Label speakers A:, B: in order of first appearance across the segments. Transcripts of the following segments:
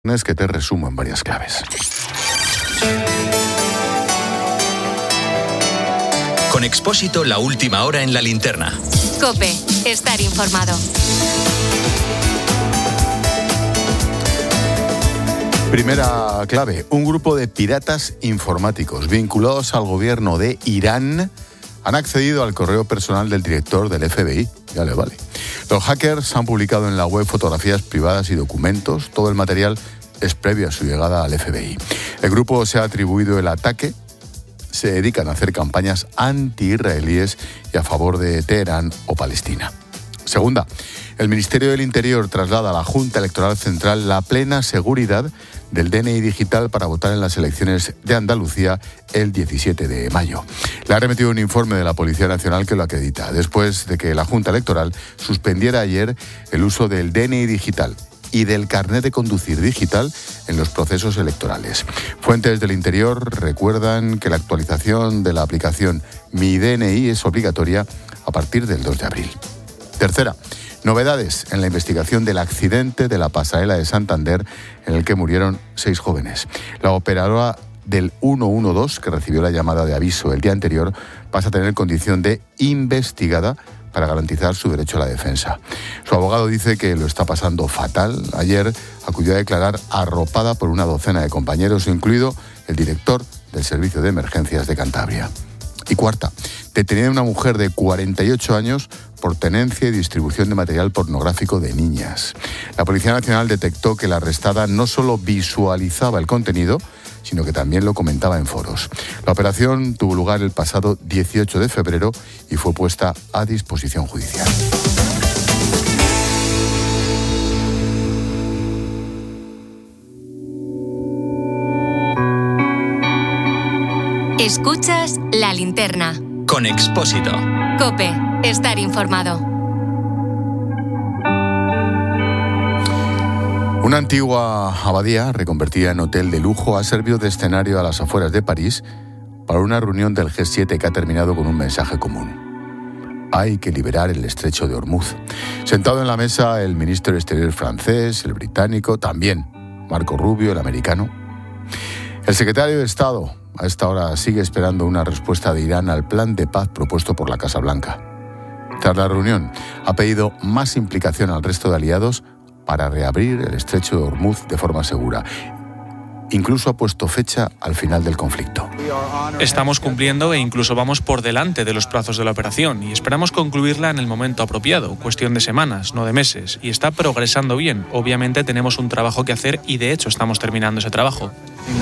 A: Es que te resumo en varias claves.
B: Con Expósito, la última hora en la linterna.
C: COPE, estar informado.
A: Primera clave, un grupo de piratas informáticos vinculados al gobierno de Irán han accedido al correo personal del director del FBI. Ya le vale. Los hackers han publicado en la web fotografías privadas y documentos. Todo el material es previo a su llegada al FBI. El grupo se ha atribuido el ataque. Se dedican a hacer campañas anti-israelíes y a favor de Teherán o Palestina. Segunda, el Ministerio del Interior traslada a la Junta Electoral Central la plena seguridad del DNI digital para votar en las elecciones de Andalucía el 17 de mayo. Le ha remitido un informe de la Policía Nacional que lo acredita, después de que la Junta Electoral suspendiera ayer el uso del DNI digital y del carnet de conducir digital en los procesos electorales. Fuentes del Interior recuerdan que la actualización de la aplicación Mi DNI es obligatoria a partir del 2 de abril. Tercera, novedades en la investigación del accidente de la pasarela de Santander en el que murieron 6 jóvenes. La operadora del 112, que recibió la llamada de aviso el día anterior, pasa a tener condición de investigada para garantizar su derecho a la defensa. Su abogado dice que lo está pasando fatal. Ayer acudió a declarar arropada por una docena de compañeros, incluido el director del Servicio de Emergencias de Cantabria. Y cuarta, detenida una mujer de 48 años por tenencia y distribución de material pornográfico de niñas. La Policía Nacional detectó que la arrestada no solo visualizaba el contenido, sino que también lo comentaba en foros. La operación tuvo lugar el pasado 18 de febrero y fue puesta a disposición judicial.
C: Escuchas La Linterna.
B: Con Expósito.
C: COPE, estar informado.
A: Una antigua abadía, reconvertida en hotel de lujo, ha servido de escenario a las afueras de París para una reunión del G7 que ha terminado con un mensaje común. Hay que liberar el estrecho de Hormuz. Sentado en la mesa el ministro de Exterior francés, el británico, también Marco Rubio, el americano. El secretario de Estado a esta hora sigue esperando una respuesta de Irán al plan de paz propuesto por la Casa Blanca. Tras la reunión, ha pedido más implicación al resto de aliados para reabrir el estrecho de Hormuz de forma segura. Incluso ha puesto fecha al final del conflicto.
D: Estamos cumpliendo e incluso vamos por delante de los plazos de la operación y esperamos concluirla en el momento apropiado, cuestión de semanas, no de meses, y está progresando bien. Obviamente tenemos un trabajo que hacer y de hecho estamos terminando ese trabajo.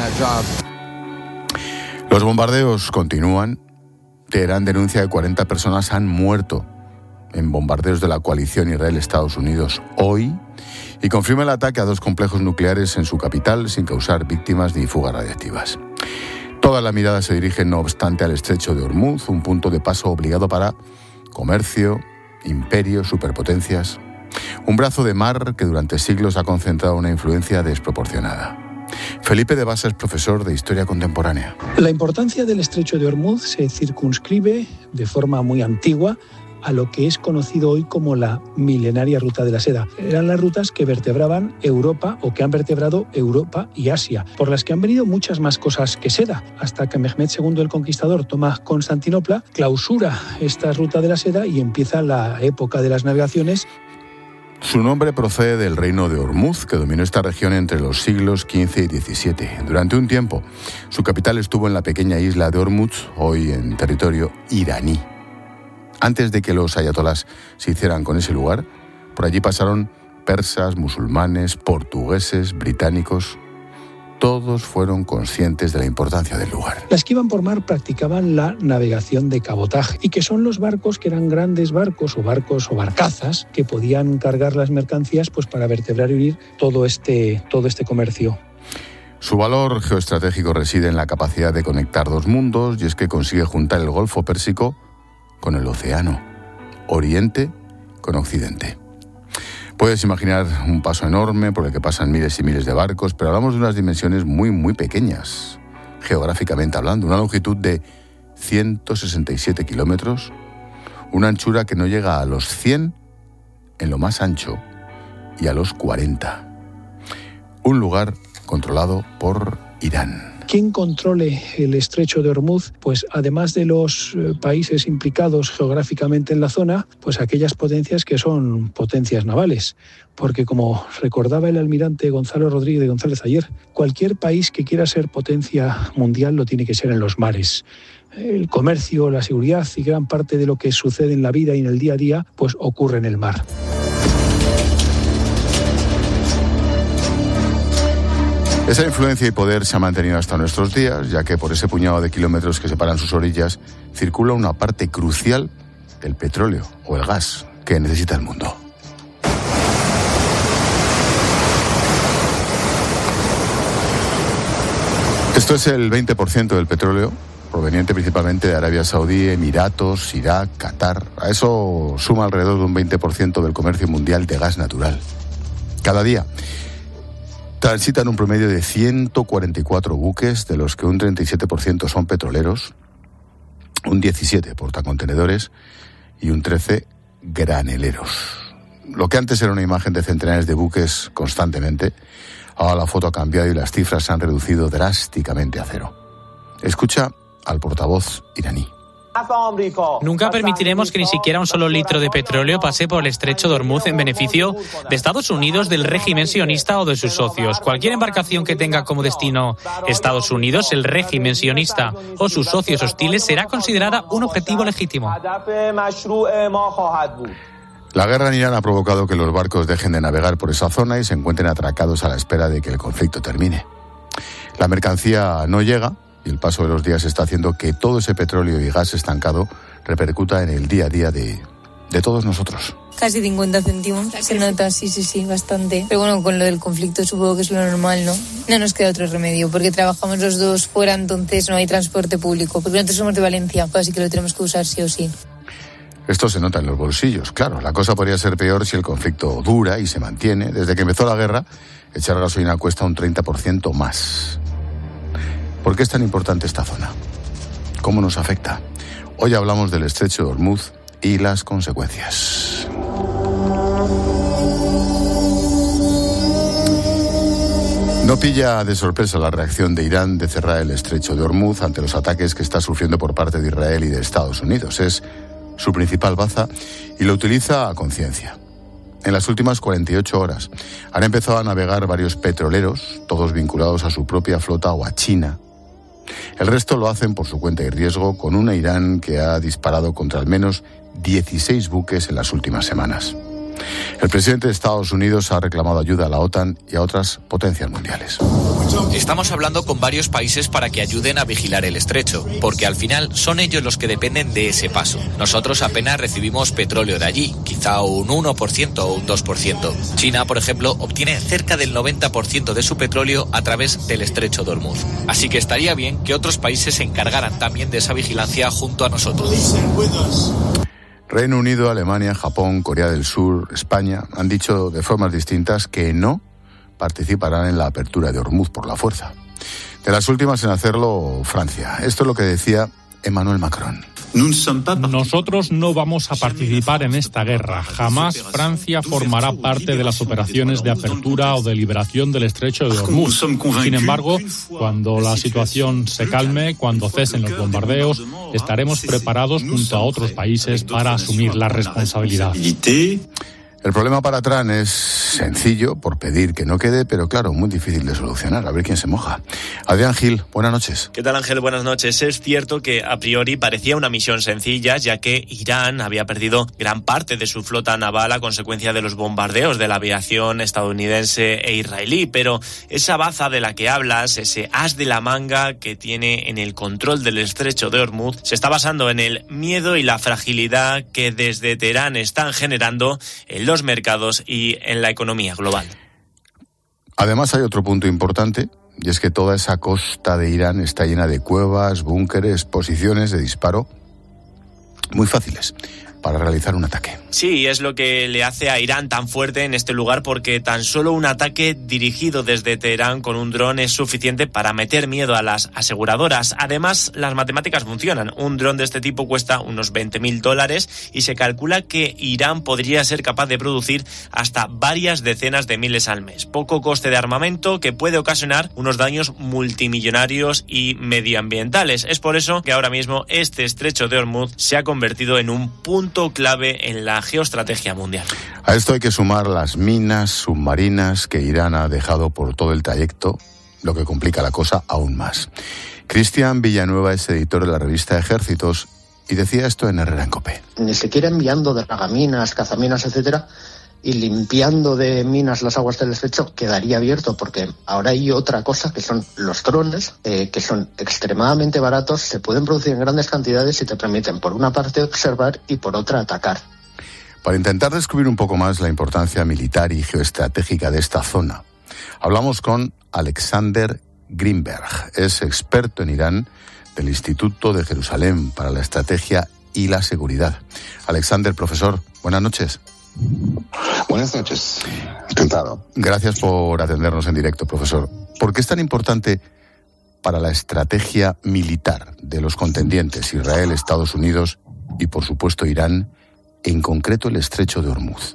A: Los bombardeos continúan. Teherán denuncia que 40 personas han muerto en bombardeos de la coalición Israel-Estados Unidos hoy y confirma el ataque a 2 complejos nucleares en su capital sin causar víctimas ni fugas radiactivas. Toda la mirada se dirige, no obstante, al estrecho de Hormuz, un punto de paso obligado para comercio, imperios, superpotencias. Un brazo de mar que durante siglos ha concentrado una influencia desproporcionada. Felipe de Basa es profesor de Historia Contemporánea.
E: La importancia del estrecho de Hormuz se circunscribe de forma muy antigua a lo que es conocido hoy como la milenaria ruta de la seda. Eran las rutas que vertebraban Europa o que han vertebrado Europa y Asia, por las que han venido muchas más cosas que seda, hasta que Mehmed II el Conquistador toma Constantinopla, clausura esta ruta de la seda y empieza la época de las navegaciones.
A: Su nombre procede del reino de Hormuz, que dominó esta región entre los siglos XV y XVII. Durante un tiempo, su capital estuvo en la pequeña isla de Hormuz, hoy en territorio iraní. Antes de que los ayatolás se hicieran con ese lugar, por allí pasaron persas, musulmanes, portugueses, británicos. Todos fueron conscientes de la importancia del lugar.
E: Las que iban por mar practicaban la navegación de cabotaje, y que son los barcos que eran grandes barcos o barcazas que podían cargar las mercancías pues para vertebrar y unir todo este comercio.
A: Su valor geoestratégico reside en la capacidad de conectar 2 mundos, y es que consigue juntar el Golfo Pérsico con el océano, Oriente con Occidente. Puedes imaginar un paso enorme por el que pasan miles y miles de barcos, pero hablamos de unas dimensiones muy, muy pequeñas, geográficamente hablando. Una longitud de 167 kilómetros, una anchura que no llega a los 100 en lo más ancho y a los 40. un lugar controlado por Irán.
E: ¿Quién controle el estrecho de Hormuz? Pues además de los países implicados geográficamente en la zona, pues aquellas potencias que son potencias navales. Porque como recordaba el almirante Gonzalo Rodríguez de González ayer, cualquier país que quiera ser potencia mundial lo tiene que ser en los mares. El comercio, la seguridad y gran parte de lo que sucede en la vida y en el día a día, pues ocurre en el mar.
A: Esa influencia y poder se ha mantenido hasta nuestros días, ya que por ese puñado de kilómetros que separan sus orillas circula una parte crucial del petróleo o el gas que necesita el mundo. Esto es el 20% del petróleo, proveniente principalmente de Arabia Saudí, Emiratos, Irak, Qatar. A eso suma alrededor de un 20% del comercio mundial de gas natural. Cada día transitan un promedio de 144 buques, de los que un 37% son petroleros, un 17% portacontenedores y un 13% graneleros. Lo que antes era una imagen de centenares de buques constantemente, ahora la foto ha cambiado y las cifras se han reducido drásticamente a cero. Escucha al portavoz iraní.
F: Nunca permitiremos que ni siquiera un solo litro de petróleo pase por el estrecho de Hormuz en beneficio de Estados Unidos, del régimen sionista o de sus socios. Cualquier embarcación que tenga como destino Estados Unidos, el régimen sionista o sus socios hostiles será considerada un objetivo legítimo.
A: La guerra en Irán ha provocado que los barcos dejen de navegar por esa zona y se encuentren atracados a la espera de que el conflicto termine. La mercancía no llega y el paso de los días está haciendo que todo ese petróleo y gas estancado repercuta en el día a día de todos nosotros.
G: Casi 50 céntimos. Se nota, sí, bastante. Pero bueno, con lo del conflicto supongo que es lo normal, ¿no? No nos queda otro remedio, porque trabajamos los dos fuera, entonces no hay transporte público. Porque nosotros somos de Valencia, así que lo tenemos que usar sí o sí.
A: Esto se nota en los bolsillos, claro. La cosa podría ser peor si el conflicto dura y se mantiene. Desde que empezó la guerra, echar gasolina cuesta un 30% más. ¿Por qué es tan importante esta zona? ¿Cómo nos afecta? Hoy hablamos del estrecho de Hormuz y las consecuencias. No pilla de sorpresa la reacción de Irán de cerrar el estrecho de Hormuz ante los ataques que está sufriendo por parte de Israel y de Estados Unidos. Es su principal baza y lo utiliza a conciencia. En las últimas 48 horas han empezado a navegar varios petroleros, todos vinculados a su propia flota o a China. El resto lo hacen por su cuenta y riesgo, con una Irán que ha disparado contra al menos 16 buques en las últimas semanas. El presidente de Estados Unidos ha reclamado ayuda a la OTAN y a otras potencias mundiales.
B: Estamos hablando con varios países para que ayuden a vigilar el estrecho, porque al final son ellos los que dependen de ese paso. Nosotros apenas recibimos petróleo de allí, quizá un 1% o un 2%. China, por ejemplo, obtiene cerca del 90% de su petróleo a través del estrecho de Hormuz. Así que estaría bien que otros países se encargaran también de esa vigilancia junto a nosotros.
A: Reino Unido, Alemania, Japón, Corea del Sur, España han dicho de formas distintas que no participarán en la apertura de Hormuz por la fuerza. De las últimas en hacerlo, Francia. Esto es lo que decía Emmanuel Macron.
H: Nosotros no vamos a participar en esta guerra. Jamás Francia formará parte de las operaciones de apertura o de liberación del estrecho de Hormuz. Sin embargo, cuando la situación se calme, cuando cesen los bombardeos, estaremos preparados junto a otros países para asumir la responsabilidad.
A: El problema para Trump es sencillo, por pedir que no quede, pero claro, muy difícil de solucionar. A ver quién se moja. Adrián Gil, buenas noches.
I: ¿Qué tal, Ángel? Buenas noches. Es cierto que a priori parecía una misión sencilla, ya que Irán había perdido gran parte de su flota naval a consecuencia de los bombardeos de la aviación estadounidense e israelí, pero esa baza de la que hablas, ese as de la manga que tiene en el control del estrecho de Hormuz, se está basando en el miedo y la fragilidad que desde Teherán están generando en los mercados y en la economía global.
A: Además hay otro punto importante, y es que toda esa costa de Irán está llena de cuevas, búnkeres, posiciones de disparo muy fáciles, para realizar un ataque.
I: Sí, es lo que le hace a Irán tan fuerte en este lugar, porque tan solo un ataque dirigido desde Teherán con un dron es suficiente para meter miedo a las aseguradoras. Además, las matemáticas funcionan. Un dron de este tipo cuesta unos $20.000 y se calcula que Irán podría ser capaz de producir hasta varias decenas de miles al mes. Poco coste de armamento que puede ocasionar unos daños multimillonarios y medioambientales. Es por eso que ahora mismo este estrecho de Hormuz se ha convertido en un punto clave en la geoestrategia mundial.
A: A esto hay que sumar las minas submarinas que Irán ha dejado por todo el trayecto, lo que complica la cosa aún más. Cristian Villanueva es editor de la revista Ejércitos y decía esto en Herrera en COPE.
J: Ni siquiera enviando dragaminas, cazaminas, etcétera, y limpiando de minas las aguas del estrecho quedaría abierto, porque ahora hay otra cosa que son los drones, que son extremadamente baratos, se pueden producir en grandes cantidades y te permiten por una parte observar y por otra atacar.
A: Para intentar descubrir un poco más la importancia militar y geoestratégica de esta zona, hablamos con Alexander Greenberg. Es experto en Irán del Instituto de Jerusalén para la Estrategia y la Seguridad. Alexander, profesor, buenas noches.
K: Buenas noches, encantado.
A: Gracias por atendernos en directo, profesor. ¿Por qué es tan importante para la estrategia militar de los contendientes Israel, Estados Unidos y, por supuesto, Irán, en concreto el estrecho de Hormuz?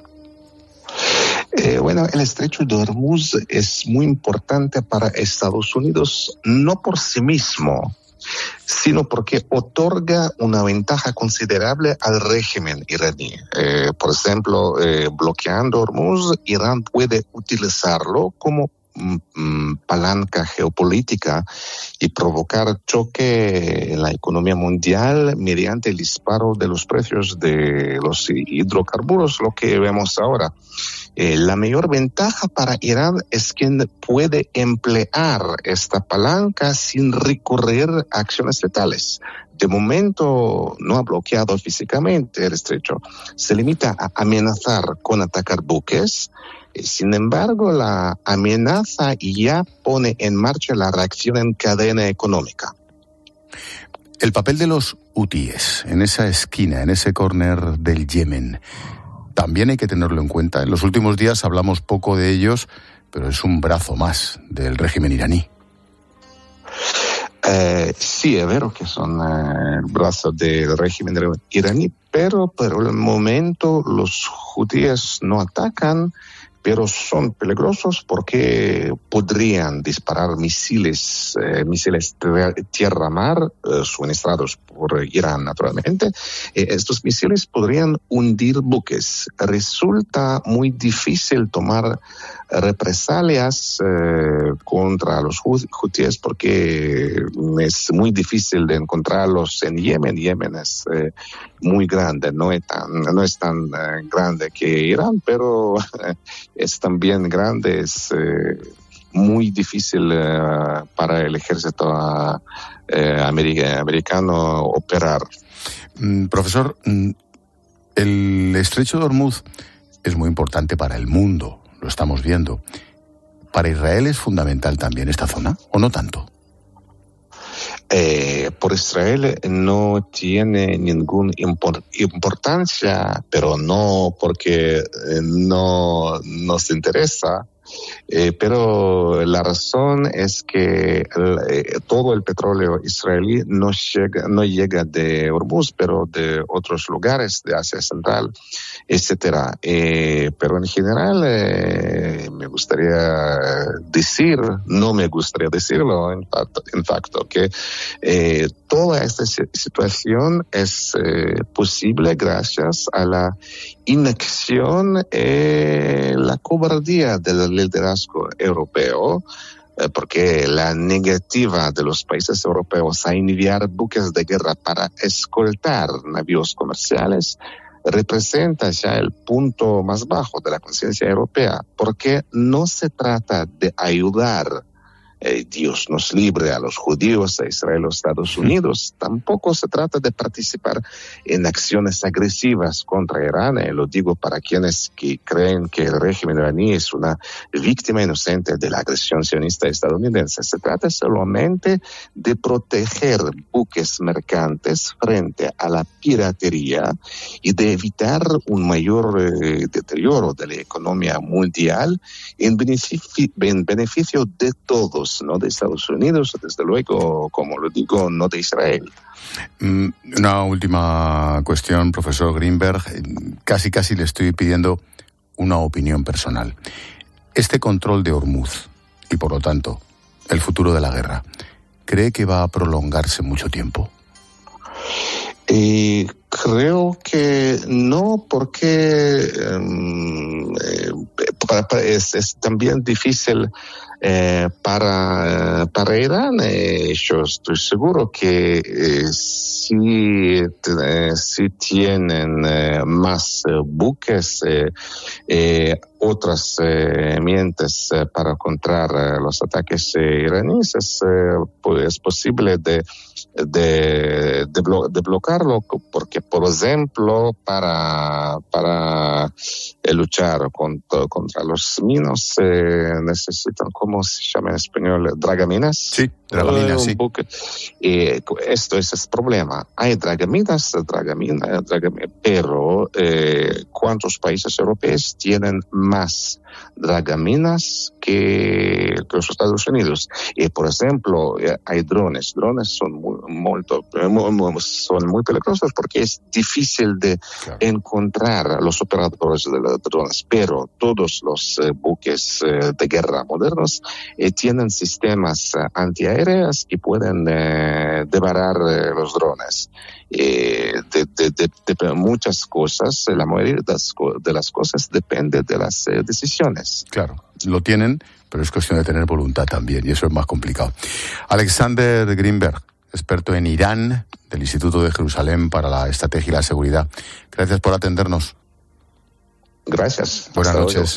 K: El estrecho de Hormuz es muy importante para Estados Unidos, no por sí mismo, sino porque otorga una ventaja considerable al régimen iraní. Por ejemplo, bloqueando Hormuz, Irán puede utilizarlo como palanca geopolítica y provocar choque en la economía mundial mediante el disparo de los precios de los hidrocarburos, lo que vemos ahora. La mayor ventaja para Irán es que puede emplear esta palanca sin recurrir a acciones letales. De momento no ha bloqueado físicamente el estrecho. Se limita a amenazar con atacar buques. Sin embargo, la amenaza ya pone en marcha la reacción en cadena económica.
A: El papel de los hutíes en esa esquina, en ese córner del Yemen, también hay que tenerlo en cuenta. En los últimos días hablamos poco de ellos, pero es un brazo más del régimen iraní.
K: Sí, es verdad que son el brazo del régimen iraní, pero por el momento los hutíes no atacan, pero son peligrosos porque podrían disparar misiles tierra-mar, suministrados por Irán, naturalmente. Estos misiles podrían hundir buques. Resulta muy difícil tomar represalias contra los hutíes porque es muy difícil de encontrarlos en Yemen. Yemen es muy grande, no es tan grande que Irán, pero es también grande, es muy difícil para el ejército americano operar.
A: Profesor, el estrecho de Hormuz es muy importante para el mundo, lo estamos viendo. ¿Para Israel es fundamental también esta zona o no tanto?
K: Por Israel no tiene ninguna importancia, pero no porque no nos interesa. Pero la razón es que todo el petróleo israelí no llega de Hormuz, pero de otros lugares de Asia Central, etcétera. Pero en general me gustaría decir, no me gustaría decirlo, en facto, que toda esta situación es posible gracias a la inacción, la cobardía del liderazgo europeo, porque la negativa de los países europeos a enviar buques de guerra para escoltar navíos comerciales representa ya el punto más bajo de la conciencia europea, porque no se trata de ayudar Dios nos libre a los judíos, a Israel, a los Estados Unidos. Tampoco se trata de participar en acciones agresivas contra Irán. Lo digo para quienes que creen que el régimen iraní es una víctima inocente de la agresión sionista estadounidense. Se trata solamente de proteger buques mercantes frente a la piratería y de evitar un mayor deterioro de la economía mundial en beneficio de todos, no de Estados Unidos, desde luego, como lo digo, no de Israel.
A: Una última cuestión, profesor Greenberg. Casi le estoy pidiendo una opinión personal. Este control de Hormuz y, por lo tanto, el futuro de la guerra, ¿cree que va a prolongarse mucho tiempo?
K: Creo que no, porque es también difícil para Irán. Yo estoy seguro que si tienen más buques, otras herramientas para contra los ataques iraníes, es posible de bloquearlo, porque, por ejemplo, para luchar contra los minos necesitan, ¿cómo se llama en español? ¿Dragaminas?
A: Sí, dragaminas, sí.
K: Esto es el problema. Hay dragaminas, pero ¿cuántos países europeos tienen más dragaminas que los Estados Unidos? Y, por ejemplo, hay drones. Drones son muy peligrosos porque es difícil de encontrar los operadores de los drones, pero todos los buques de guerra modernos tienen sistemas antiaéreos y pueden devorar los drones. De muchas cosas, la mayoría de las cosas depende de las decisiones.
A: Claro, lo tienen, pero es cuestión de tener voluntad también, y eso es más complicado. Alexander Greenberg, experto en Irán, del Instituto de Jerusalén para la Estrategia y la Seguridad. Gracias por atendernos.
K: Gracias.
A: Buenas noches.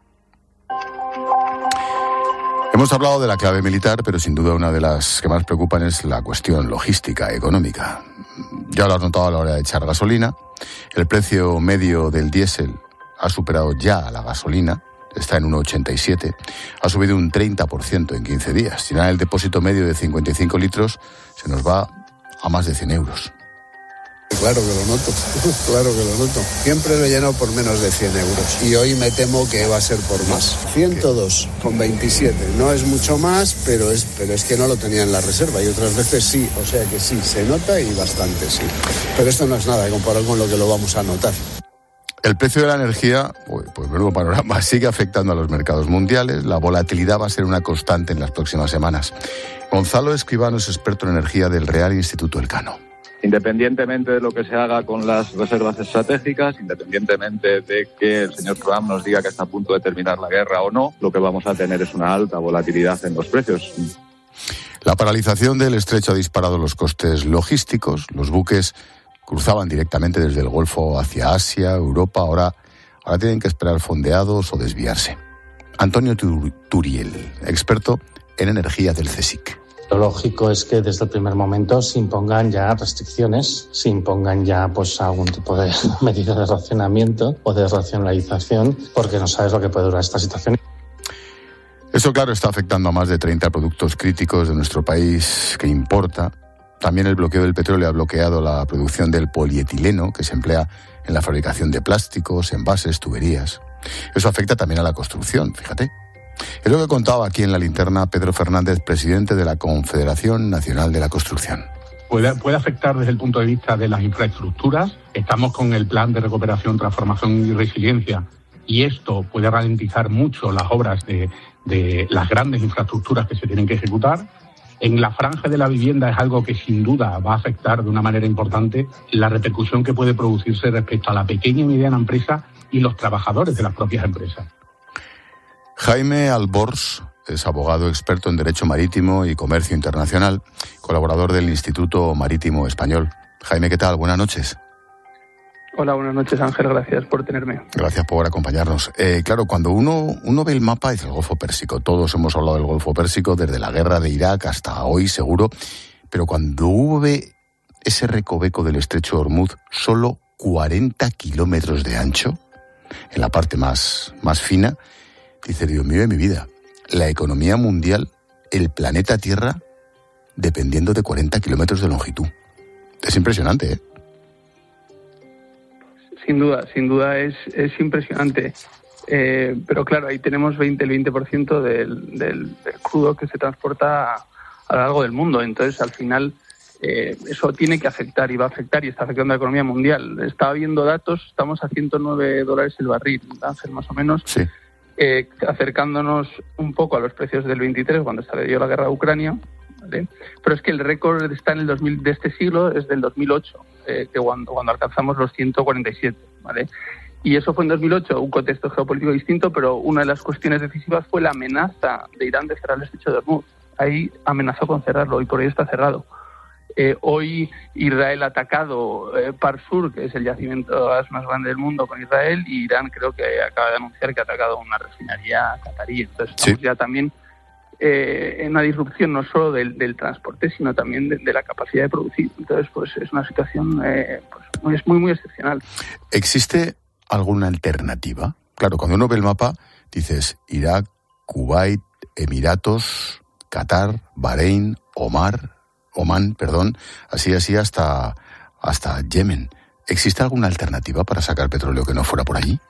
A: Hemos hablado de la clave militar, pero sin duda una de las que más preocupan es la cuestión logística, económica. Ya lo has notado a la hora de echar gasolina. El precio medio del diésel ha superado ya a la gasolina, está en 1,87. Ha subido un 30% en 15 días. Llenar el depósito medio de 55 litros se nos va a más de 100 euros.
L: Claro que lo noto. Siempre lo lleno por menos de 100 euros y hoy me temo que va a ser por más. 102,27. No es mucho más, pero es que no lo tenía en la reserva y otras veces sí, o sea que sí, se nota y bastante, sí. Pero esto no es nada comparado con lo que lo vamos a notar.
A: El precio de la energía, pues menudo panorama, sigue afectando a los mercados mundiales. La volatilidad va a ser una constante en las próximas semanas. Gonzalo Escribano es experto en energía del Real Instituto Elcano.
M: Independientemente de lo que se haga con las reservas estratégicas, independientemente de que el señor Trump nos diga que está a punto de terminar la guerra o no, lo que vamos a tener es una alta volatilidad en los precios.
A: La paralización del estrecho ha disparado los costes logísticos. Los buques cruzaban directamente desde el Golfo hacia Asia, Europa. Ahora tienen que esperar fondeados o desviarse. Antonio Turiel, experto en energía del CSIC.
N: Lo lógico es que desde el primer momento se impongan ya restricciones, se impongan ya algún tipo de medida de racionamiento o de racionalización, porque no sabes lo que puede durar esta situación.
A: Eso, claro, está afectando a más de 30 productos críticos de nuestro país que importa. También el bloqueo del petróleo ha bloqueado la producción del polietileno, que se emplea en la fabricación de plásticos, envases, tuberías. Eso afecta también a la construcción, fíjate. Es lo que contaba aquí en La Linterna Pedro Fernández, presidente de la Confederación Nacional de la Construcción.
O: Puede afectar desde el punto de vista de las infraestructuras. Estamos con el plan de recuperación, transformación y resiliencia, y esto puede ralentizar mucho las obras de las grandes infraestructuras que se tienen que ejecutar. En la franja de la vivienda es algo que sin duda va a afectar de una manera importante la repercusión que puede producirse respecto a la pequeña y mediana empresa y los trabajadores de las propias empresas.
A: Jaime Albors es abogado experto en Derecho Marítimo y Comercio Internacional, colaborador del Instituto Marítimo Español. Jaime, ¿qué tal? Buenas noches.
P: Hola, buenas noches, Ángel. Gracias por tenerme.
A: Gracias por acompañarnos. Claro, cuando uno ve el mapa, dice el Golfo Pérsico. Todos hemos hablado del Golfo Pérsico, desde la guerra de Irak hasta hoy, seguro. Pero cuando uno ve ese recoveco del estrecho de Ormuz, solo 40 kilómetros de ancho, en la parte más fina, dice, Dios mío de mi vida, la economía mundial, el planeta Tierra, dependiendo de 40 kilómetros de longitud. Es impresionante, ¿eh?
P: Sin duda es impresionante. Pero claro, ahí tenemos el 20% del crudo que se transporta a lo largo del mundo. Entonces, al final, eso tiene que afectar y va a afectar y está afectando a la economía mundial. Estaba viendo datos, estamos a $109 el barril, Ángel, más o menos.
A: Sí.
P: Acercándonos un poco a los precios del 23, cuando estalló la guerra de Ucrania, ¿vale? Pero es que el récord está en el 2000 de este siglo, es del 2008, que cuando alcanzamos los 147, ¿vale? Y eso fue en 2008, un contexto geopolítico distinto, pero una de las cuestiones decisivas fue la amenaza de Irán de cerrar el estrecho de Ormuz. Ahí amenazó con cerrarlo y por ahí está cerrado. Hoy Israel ha atacado Parsur, que es el yacimiento de gas más grande del mundo, con Israel, y Irán creo que acaba de anunciar que ha atacado una refinería catarí. Entonces estamos ya también en una disrupción no solo del transporte, sino también de la capacidad de producir. Entonces, pues es una situación pues muy excepcional.
A: ¿Existe alguna alternativa? Claro, cuando uno ve el mapa, dices Irak, Kuwait, Emiratos, Qatar, Bahrein, Omán, así hasta Yemen. ¿Existe alguna alternativa para sacar petróleo que no fuera por allí?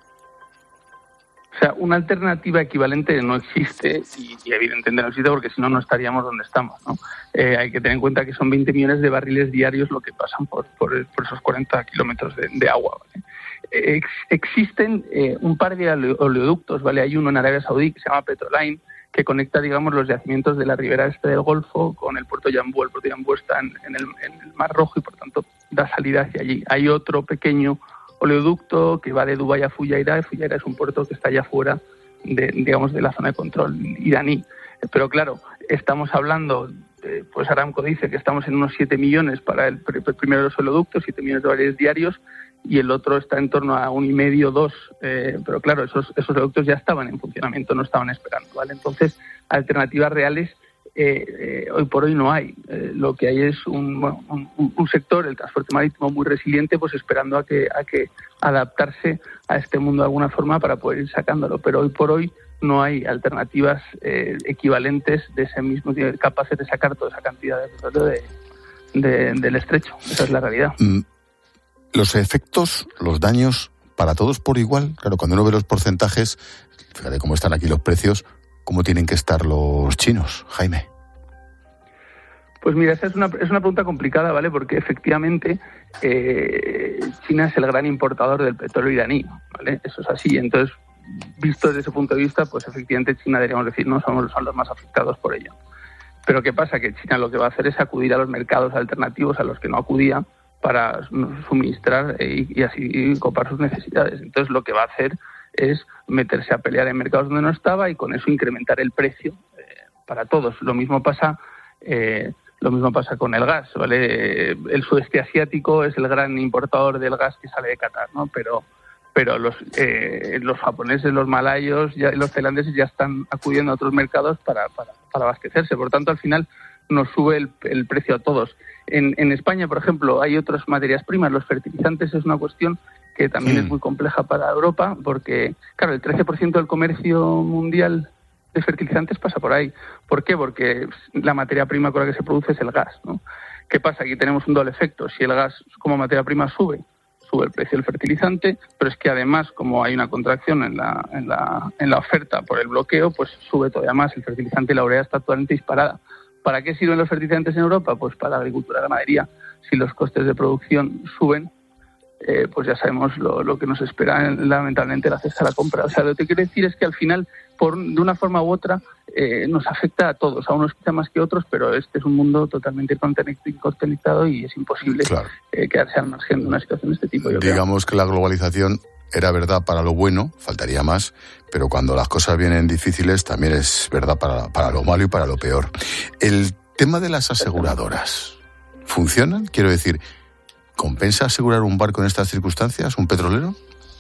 P: O sea, una alternativa equivalente no existe y evidentemente no existe porque si no, no estaríamos donde estamos, ¿no? Hay que tener en cuenta que son 20 millones de barriles diarios lo que pasan por esos 40 kilómetros de agua, ¿vale? Existen un par de oleoductos, ¿vale? Hay uno en Arabia Saudí que se llama Petroline, que conecta, digamos, los yacimientos de la ribera este del Golfo con el puerto Yambú. El puerto Yambú está en el Mar Rojo y, por tanto, da salida hacia allí. Hay otro pequeño oleoducto que va de Dubái a Fujairah. Fujairah es un puerto que está allá fuera de la zona de control iraní. Pero claro, estamos hablando, pues Aramco dice que estamos en unos 7 millones para el primero de los oleoductos, 7 millones de barriles diarios, y el otro está en torno a 1,5, 2. Pero claro, esos oleoductos ya estaban en funcionamiento, no estaban esperando, ¿vale? Entonces, alternativas reales hoy por hoy no hay. Lo que hay es un sector, el transporte marítimo, muy resiliente, pues esperando a que adaptarse a este mundo de alguna forma para poder ir sacándolo. Pero hoy por hoy no hay alternativas equivalentes de ese mismo nivel, capaces de sacar toda esa cantidad de petróleo del estrecho. Esa es la realidad.
A: Los efectos, los daños, para todos por igual. Claro, cuando uno ve los porcentajes, fíjate cómo están aquí los precios, ¿cómo tienen que estar los chinos, Jaime?
P: Pues mira, esa es una pregunta complicada, ¿vale? Porque efectivamente China es el gran importador del petróleo iraní, ¿vale? Eso es así. Entonces, visto desde ese punto de vista, pues efectivamente China, deberíamos decir, no son los más afectados por ello. Pero ¿qué pasa? Que China lo que va a hacer es acudir a los mercados alternativos a los que no acudía para suministrar y así copar sus necesidades. Entonces lo que va a hacer es meterse a pelear en mercados donde no estaba y con eso incrementar el precio para todos. Lo mismo pasa con el gas, ¿vale? El sudeste asiático es el gran importador del gas que sale de Qatar, ¿no? Pero los japoneses, los malayos y los tailandeses ya están acudiendo a otros mercados para abastecerse. Por tanto, al final nos sube el precio a todos. En España, por ejemplo, hay otras materias primas. Los fertilizantes es una cuestión que también es muy compleja para Europa porque, claro, el 13% del comercio mundial de fertilizantes pasa por ahí. ¿Por qué? Porque la materia prima con la que se produce es el gas, ¿no? ¿Qué pasa? Aquí tenemos un doble efecto. Si el gas como materia prima sube el precio del fertilizante, pero es que además, como hay una contracción en la oferta por el bloqueo, pues sube todavía más. El fertilizante y la urea está totalmente disparada. ¿Para qué sirven los fertilizantes en Europa? Pues para la agricultura y la ganadería. Si los costes de producción suben, pues ya sabemos lo que nos espera lamentablemente la cesta de la compra. O sea, lo que quiero decir es que al final, de una forma u otra, nos afecta a todos, a unos quizá más que otros, pero este es un mundo totalmente conectado y es imposible quedarse al margen de una situación de este tipo.
A: Digamos que la globalización era verdad para lo bueno, faltaría más, pero cuando las cosas vienen difíciles también es verdad para lo malo y para lo peor. El tema de las aseguradoras, ¿funcionan? Quiero decir, ¿Compensa asegurar un barco en estas circunstancias, un petrolero?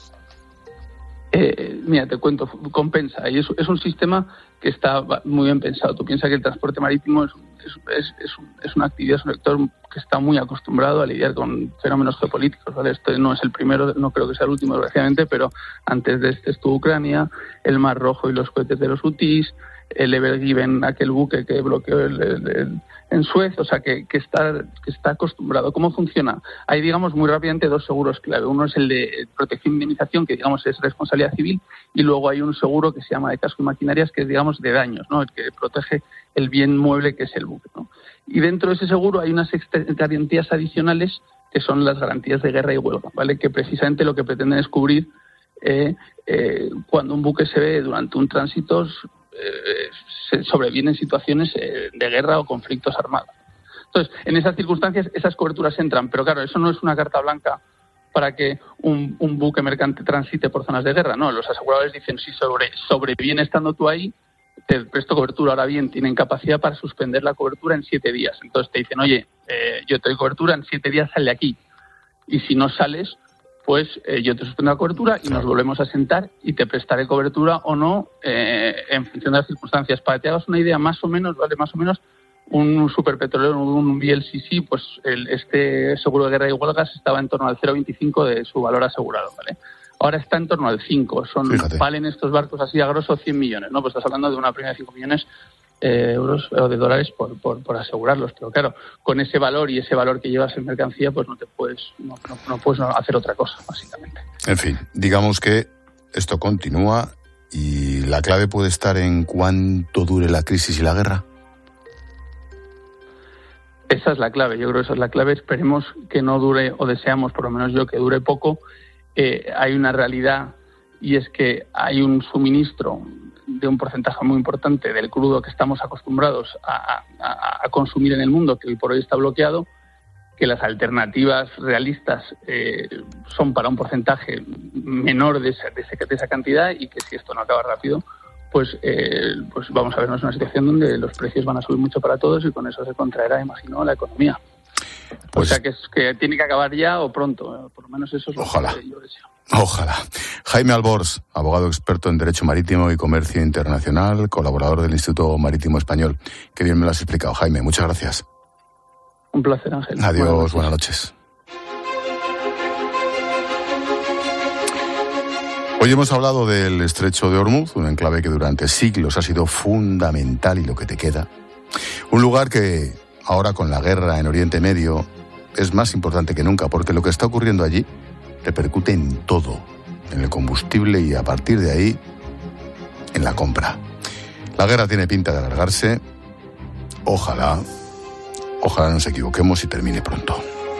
P: Mira, te cuento, compensa. Y es un sistema que está muy bien pensado. Tú piensas que el transporte marítimo es una actividad, es un sector que está muy acostumbrado a lidiar con fenómenos geopolíticos, ¿vale? Esto no es el primero, no creo que sea el último, desgraciadamente, pero antes de este estuvo Ucrania, el Mar Rojo y los cohetes de los Houthis, el Ever Given, aquel buque que bloqueó en Suez, o sea, que está acostumbrado. ¿Cómo funciona? Hay, digamos, muy rápidamente dos seguros clave. Uno es el de protección e indemnización, que, digamos, es responsabilidad civil, y luego hay un seguro que se llama de casco y maquinarias, que es, digamos, de daños, ¿no? El que protege el bien mueble que es el buque, ¿no? Y dentro de ese seguro hay unas garantías adicionales que son las garantías de guerra y huelga, ¿vale? Que precisamente lo que pretenden es cubrir cuando un buque se ve durante un tránsito se sobrevienen situaciones de guerra o conflictos armados. Entonces, en esas circunstancias, esas coberturas entran, pero claro, eso no es una carta blanca para que un buque mercante transite por zonas de guerra, no, los aseguradores dicen, si sobreviene estando tú ahí, te presto cobertura. Ahora bien, tienen capacidad para suspender la cobertura en 7 días. Entonces te dicen, oye, yo te doy cobertura, en 7 días sal de aquí. Y si no sales, pues yo te suspendo la cobertura y nos volvemos a sentar y te prestaré cobertura o no en función de las circunstancias. Para que te hagas una idea, más o menos, un superpetrolero, un VLCC, pues este seguro de guerra y huelgas estaba en torno al 0,25 de su valor asegurado, ¿vale? Ahora está en torno al 5. Valen estos barcos así a grosso 100 millones, ¿no? Pues estás hablando de una prima de 5 millones euros o de dólares por asegurarlos. Pero claro, con ese valor y ese valor que llevas en mercancía, pues no puedes hacer otra cosa, básicamente.
A: En fin, digamos que esto continúa y la clave puede estar en cuánto dure la crisis y la guerra.
P: Esa es la clave, yo creo que esa es la clave. Esperemos que no dure, o deseamos, por lo menos yo, que dure poco. Hay una realidad, y es que hay un suministro de un porcentaje muy importante del crudo que estamos acostumbrados a consumir en el mundo, que hoy por hoy está bloqueado, que las alternativas realistas son para un porcentaje menor de esa cantidad, y que si esto no acaba rápido, pues vamos a vernos en una situación donde los precios van a subir mucho para todos, y con eso se contraerá, imagino, la economía. Pues, o sea, que tiene que acabar ya o pronto, por lo menos eso es lo que yo deseo.
A: Ojalá. Jaime Albors, abogado experto en Derecho Marítimo y Comercio Internacional, colaborador del Instituto Marítimo Español. Qué bien me lo has explicado, Jaime. Muchas gracias.
P: Un placer, Ángel.
A: Adiós, buenas noches. Hoy hemos hablado del Estrecho de Ormuz, un enclave que durante siglos ha sido fundamental, y lo que te queda. Un lugar que ahora, con la guerra en Oriente Medio, es más importante que nunca, porque lo que está ocurriendo allí repercute en todo, en el combustible y, a partir de ahí, en la compra. La guerra tiene pinta de alargarse. Ojalá nos equivoquemos y termine pronto.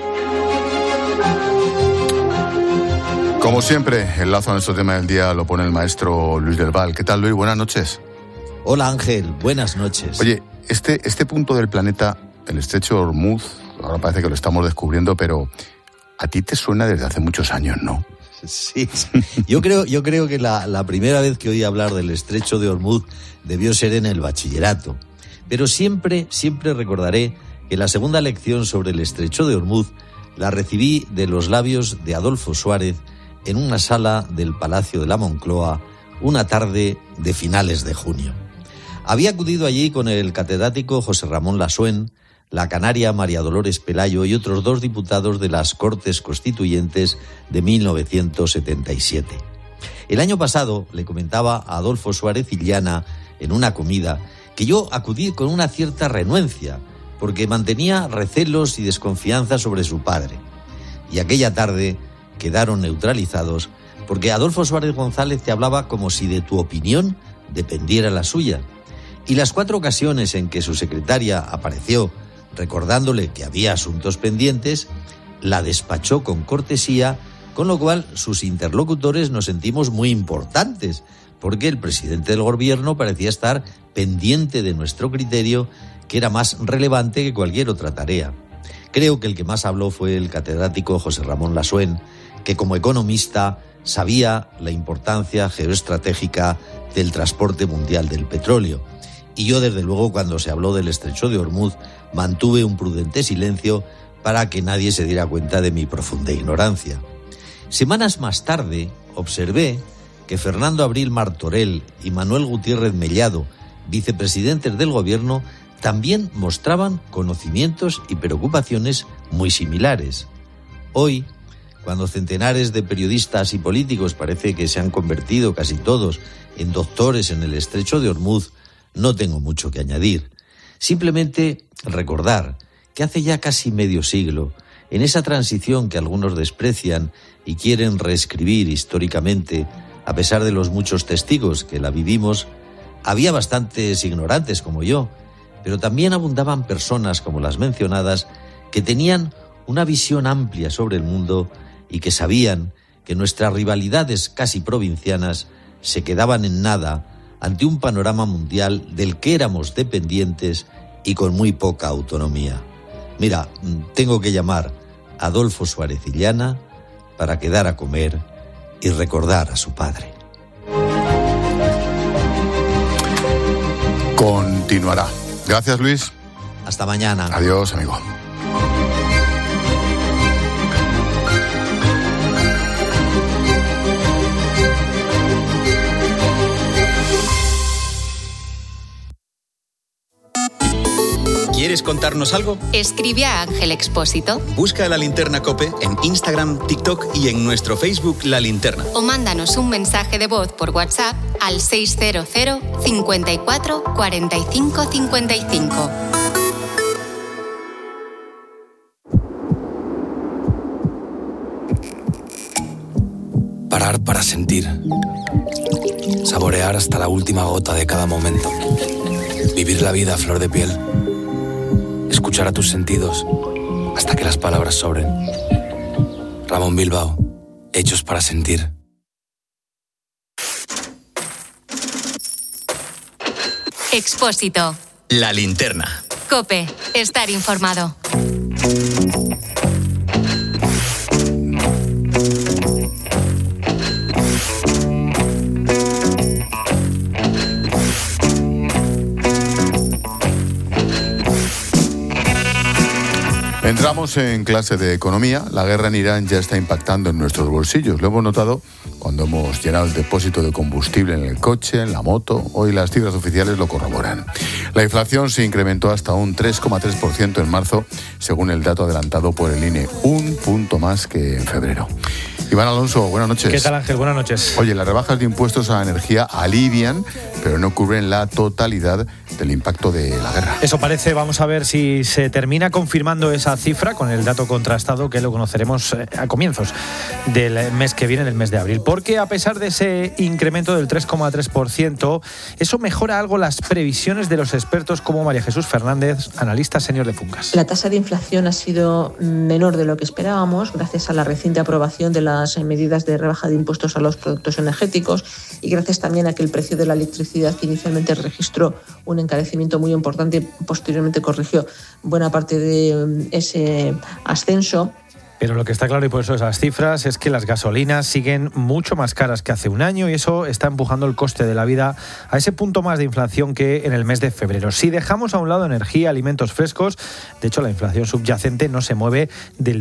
A: Como siempre, el lazo a nuestro tema del día lo pone el maestro Luis del Val. ¿Qué tal, Luis? Buenas noches.
Q: Hola, Ángel. Buenas noches.
A: Oye, este punto del planeta, el Estrecho de Ormuz, ahora parece que lo estamos descubriendo, pero a ti te suena desde hace muchos años, ¿no?
Q: Sí. Yo creo que la primera vez que oí hablar del Estrecho de Ormuz debió ser en el bachillerato. Pero siempre recordaré que la segunda lección sobre el Estrecho de Ormuz la recibí de los labios de Adolfo Suárez en una sala del Palacio de la Moncloa una tarde de finales de junio. Había acudido allí con el catedrático José Ramón Lassuén, la canaria María Dolores Pelayo y otros 2 diputados de las Cortes Constituyentes de 1977. El año pasado le comentaba a Adolfo Suárez Illana en una comida que yo acudí con una cierta renuencia, porque mantenía recelos y desconfianza sobre su padre. Y aquella tarde quedaron neutralizados, porque Adolfo Suárez González te hablaba como si de tu opinión dependiera la suya. Y las 4 ocasiones en que su secretaria apareció recordándole que había asuntos pendientes, la despachó con cortesía, con lo cual sus interlocutores nos sentimos muy importantes, porque el presidente del gobierno parecía estar pendiente de nuestro criterio, que era más relevante que cualquier otra tarea. Creo que el que más habló fue el catedrático José Ramón Lassuén, que como economista sabía la importancia geoestratégica del transporte mundial del petróleo. Y yo, desde luego, cuando se habló del Estrecho de Ormuz, mantuve un prudente silencio, para que nadie se diera cuenta de mi profunda ignorancia. Semanas más tarde observé que Fernando Abril Martorell y Manuel Gutiérrez Mellado, vicepresidentes del gobierno, también mostraban conocimientos y preocupaciones muy similares. Hoy, cuando centenares de periodistas y políticos parece que se han convertido casi todos en doctores en el estrecho de Ormuz, no tengo mucho que añadir. Simplemente recordar que hace ya casi medio siglo, en esa transición que algunos desprecian y quieren reescribir históricamente, a pesar de los muchos testigos que la vivimos, había bastantes ignorantes como yo, pero también abundaban personas como las mencionadas que tenían una visión amplia sobre el mundo y que sabían que nuestras rivalidades casi provincianas se quedaban en nada ante un panorama mundial del que éramos dependientes y con muy poca autonomía. Mira, tengo que llamar a Adolfo Suárez Illana para quedar a comer y recordar a su padre.
A: Continuará. Gracias, Luis.
Q: Hasta mañana.
A: Adiós, amigo.
R: ¿Quieres contarnos algo?
C: Escribe a Ángel Expósito.
R: Busca La Linterna COPE en Instagram, TikTok y en nuestro Facebook La Linterna.
C: O mándanos un mensaje de voz por WhatsApp al 600 54 45 55.
S: Parar para sentir. Saborear hasta la última gota de cada momento. Vivir la vida a flor de piel. Escuchar a tus sentidos hasta que las palabras sobren. Ramón Bilbao, hechos para sentir.
C: Expósito.
R: La Linterna.
C: COPE. Estar informado.
A: Entramos en clase de economía. La guerra en Irán ya está impactando en nuestros bolsillos. Lo hemos notado cuando hemos llenado el depósito de combustible en el coche, en la moto. Hoy las cifras oficiales lo corroboran. La inflación se incrementó hasta un 3,3% en marzo, según el dato adelantado por el INE. Un punto más que en febrero. Iván Alonso, buenas noches.
T: ¿Qué tal, Ángel? Buenas noches.
A: Oye, las rebajas de impuestos a la energía alivian, pero no cubren la totalidad del impacto de la guerra.
T: Eso parece. Vamos a ver si se termina confirmando esa cifra con el dato contrastado, que lo conoceremos a comienzos del mes que viene, del mes de abril. Porque a pesar de ese incremento del 3,3%, eso mejora algo las previsiones de los expertos como María Jesús Fernández, analista senior de Funcas.
U: La tasa de inflación ha sido menor de lo que esperábamos, gracias a la reciente aprobación de las medidas de rebaja de impuestos a los productos energéticos y gracias también a que el precio de la electricidad, que inicialmente registró un encarecimiento muy importante, posteriormente corrigió buena parte de ese ascenso.
T: Pero lo que está claro, y por eso esas cifras, es que las gasolinas siguen mucho más caras que hace un año y eso está empujando el coste de la vida a ese punto más de inflación que en el mes de febrero. Si dejamos a un lado energía, alimentos frescos, de hecho la inflación subyacente no se mueve del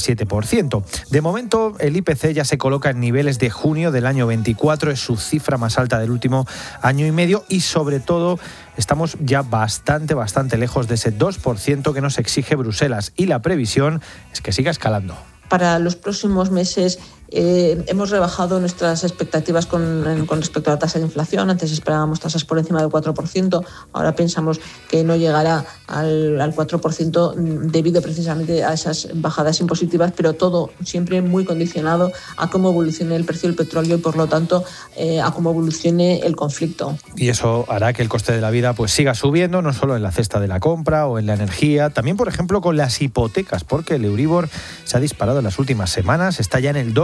T: 2,7%. De momento el IPC ya se coloca en niveles de junio del año 24, es su cifra más alta del último año y medio y sobre todo estamos ya bastante lejos de ese 2% que nos exige Bruselas y la previsión es que siga escalando.
U: Para los próximos meses hemos rebajado nuestras expectativas con respecto a la tasa de inflación. Antes esperábamos tasas por encima del 4%, ahora pensamos que no llegará al 4% debido precisamente a esas bajadas impositivas, pero todo siempre muy condicionado a cómo evolucione el precio del petróleo y por lo tanto a cómo evolucione el conflicto.
T: Y eso hará que el coste de la vida pues siga subiendo, no solo en la cesta de la compra o en la energía, también por ejemplo con las hipotecas, porque el Euribor se ha disparado en las últimas semanas, está ya en el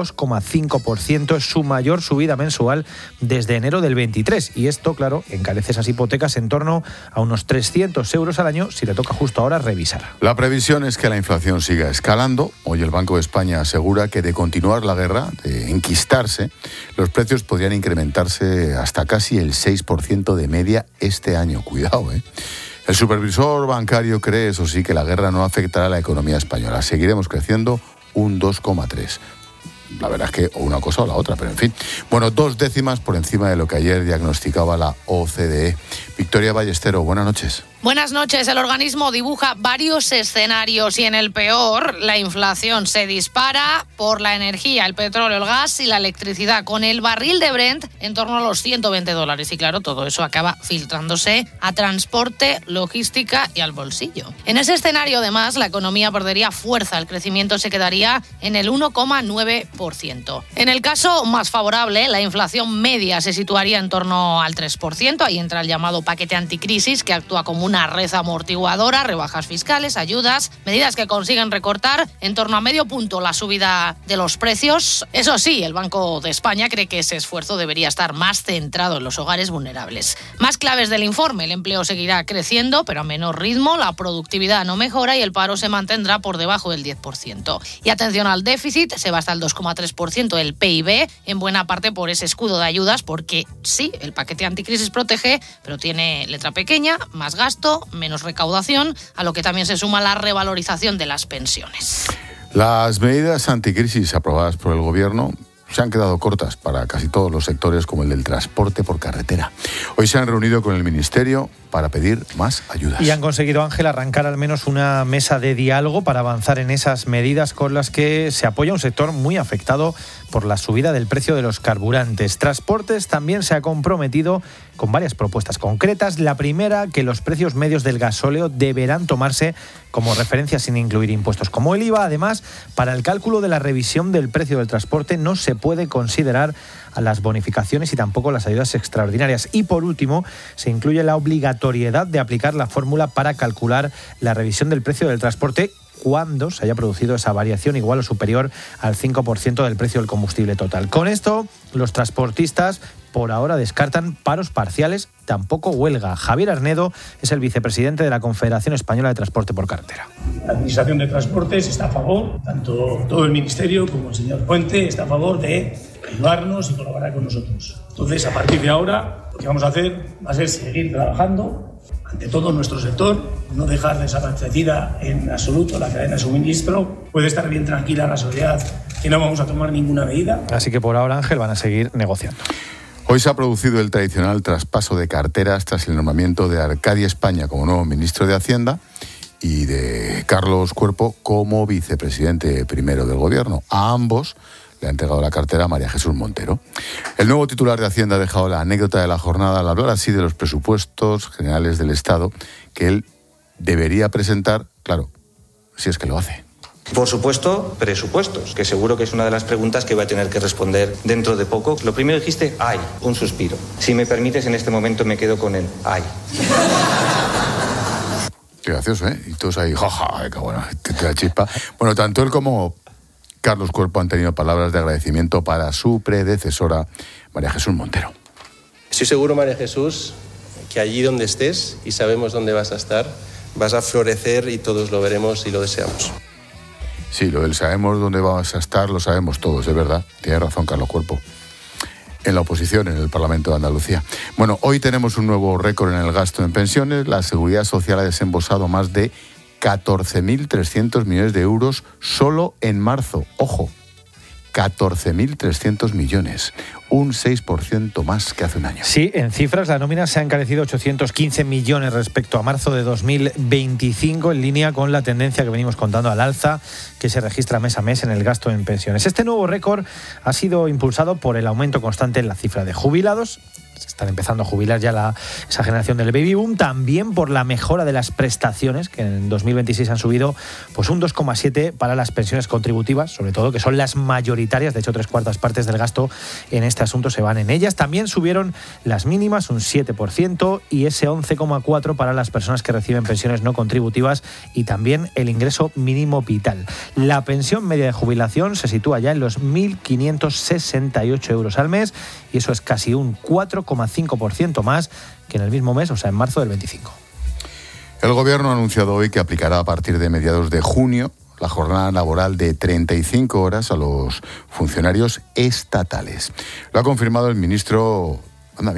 T: 2,5%, es su mayor subida mensual desde enero del 23 y esto, claro, encarece esas hipotecas en torno a unos 300 euros al año si le toca justo ahora revisar.
A: La previsión es que la inflación siga escalando. Hoy el Banco de España asegura que de continuar la guerra, de enquistarse, los precios podrían incrementarse hasta casi el 6% de media este año. Cuidado, ¿eh? El supervisor bancario cree, eso sí, que la guerra no afectará a la economía española. Seguiremos creciendo un 2,3%. La verdad es que o una cosa o la otra, pero en fin. Bueno, 2 décimas por encima de lo que ayer diagnosticaba la OCDE. Victoria Ballestero, buenas noches.
D: Buenas noches. El organismo dibuja varios escenarios y en el peor, la inflación se dispara por la energía, el petróleo, el gas y la electricidad, con el barril de Brent en torno a los $120. Y claro, todo eso acaba filtrándose a transporte, logística y al bolsillo. En ese escenario, además, la economía perdería fuerza. El crecimiento se quedaría en el 1,9%. En el caso más favorable, la inflación media se situaría en torno al 3%. Ahí entra el llamado paquete anticrisis, que actúa como una red amortiguadora, rebajas fiscales, ayudas, medidas que consiguen recortar en torno a medio punto la subida de los precios. Eso sí, el Banco de España cree que ese esfuerzo debería estar más centrado en los hogares vulnerables. Más claves del informe: el empleo seguirá creciendo, pero a menor ritmo, la productividad no mejora y el paro se mantendrá por debajo del 10%. Y atención al déficit, se va hasta el 2,3% del PIB, en buena parte por ese escudo de ayudas, porque sí, el paquete anticrisis protege, pero tiene letra pequeña, más gasto, menos recaudación, a lo que también se suma la revalorización de las pensiones.
A: Las medidas anticrisis aprobadas por el Gobierno se han quedado cortas para casi todos los sectores, como el del transporte por carretera. Hoy se han reunido con el Ministerio para pedir más ayudas.
T: Y han conseguido, Ángel, arrancar al menos una mesa de diálogo para avanzar en esas medidas con las que se apoya un sector muy afectado por la subida del precio de los carburantes. Transportes también se ha comprometido con varias propuestas concretas. La primera, que los precios medios del gasóleo deberán tomarse como referencia sin incluir impuestos como el IVA. Además, para el cálculo de la revisión del precio del transporte no se puede considerar a las bonificaciones y tampoco las ayudas extraordinarias. Y por último, se incluye la obligatoriedad de aplicar la fórmula para calcular la revisión del precio del transporte cuando se haya producido esa variación igual o superior al 5% del precio del combustible total. Con esto, los transportistas por ahora descartan paros parciales, tampoco huelga. Javier Arnedo es el vicepresidente de la Confederación Española de Transporte por Carretera.
V: La Administración de Transportes está a favor, tanto todo el Ministerio como el señor Puente está a favor de ayudarnos y colaborar con nosotros. Entonces, a partir de ahora, lo que vamos a hacer va a ser seguir trabajando ante todo nuestro sector, no dejar desabastecida en absoluto la cadena de suministro. Puede estar bien tranquila la sociedad que no vamos a tomar ninguna medida.
T: Así que por ahora, Ángel, van a seguir negociando.
A: Hoy se ha producido el tradicional traspaso de carteras tras el nombramiento de Arcadia España como nuevo ministro de Hacienda y de Carlos Cuerpo como vicepresidente primero del Gobierno. A ambos le ha entregado la cartera a María Jesús Montero. El nuevo titular de Hacienda ha dejado la anécdota de la jornada al hablar así de los presupuestos generales del Estado que él debería presentar, claro, si es que lo hace.
W: Por supuesto, presupuestos, que seguro que es una de las preguntas que voy a tener que responder dentro de poco. Lo primero dijiste, ay, un suspiro. Si me permites, en este momento me quedo con el ay.
A: Qué gracioso, ¿eh? Y todos ahí, jaja, qué bueno, te da chispa. Bueno, tanto él como Carlos Cuerpo han tenido palabras de agradecimiento para su predecesora, María Jesús Montero.
X: Estoy seguro, María Jesús, que allí donde estés, y sabemos dónde vas a estar, vas a florecer y todos lo veremos y lo deseamos.
A: Sí, lo del sabemos dónde vas a estar, lo sabemos todos, es verdad. Tiene razón Carlos Cuerpo. En la oposición, en el Parlamento de Andalucía. Bueno, hoy tenemos un nuevo récord en el gasto en pensiones. La Seguridad Social ha desembolsado más de 14.300 millones de euros solo en marzo. Ojo, 14.300 millones, un 6% más que hace un año.
T: Sí, en cifras la nómina se ha encarecido 815 millones respecto a marzo de 2025, en línea con la tendencia que venimos contando al alza que se registra mes a mes en el gasto en pensiones. Este nuevo récord ha sido impulsado por el aumento constante en la cifra de jubilados. Se están empezando a jubilar ya esa generación del baby boom, también por la mejora de las prestaciones, que en 2026 han subido pues un 2,7% para las pensiones contributivas, sobre todo, que son las mayoritarias. De hecho, 3/4 partes del gasto en este asunto se van en ellas. También subieron las mínimas un 7% y ese 11,4% para las personas que reciben pensiones no contributivas, y también el ingreso mínimo vital. La pensión media de jubilación se sitúa ya en los 1.568 euros al mes, y eso es casi un 4,5% más que en el mismo mes, o sea, en marzo del 25.
A: El Gobierno ha anunciado hoy que aplicará a partir de mediados de junio la jornada laboral de 35 horas a los funcionarios estatales. Lo ha confirmado el ministro,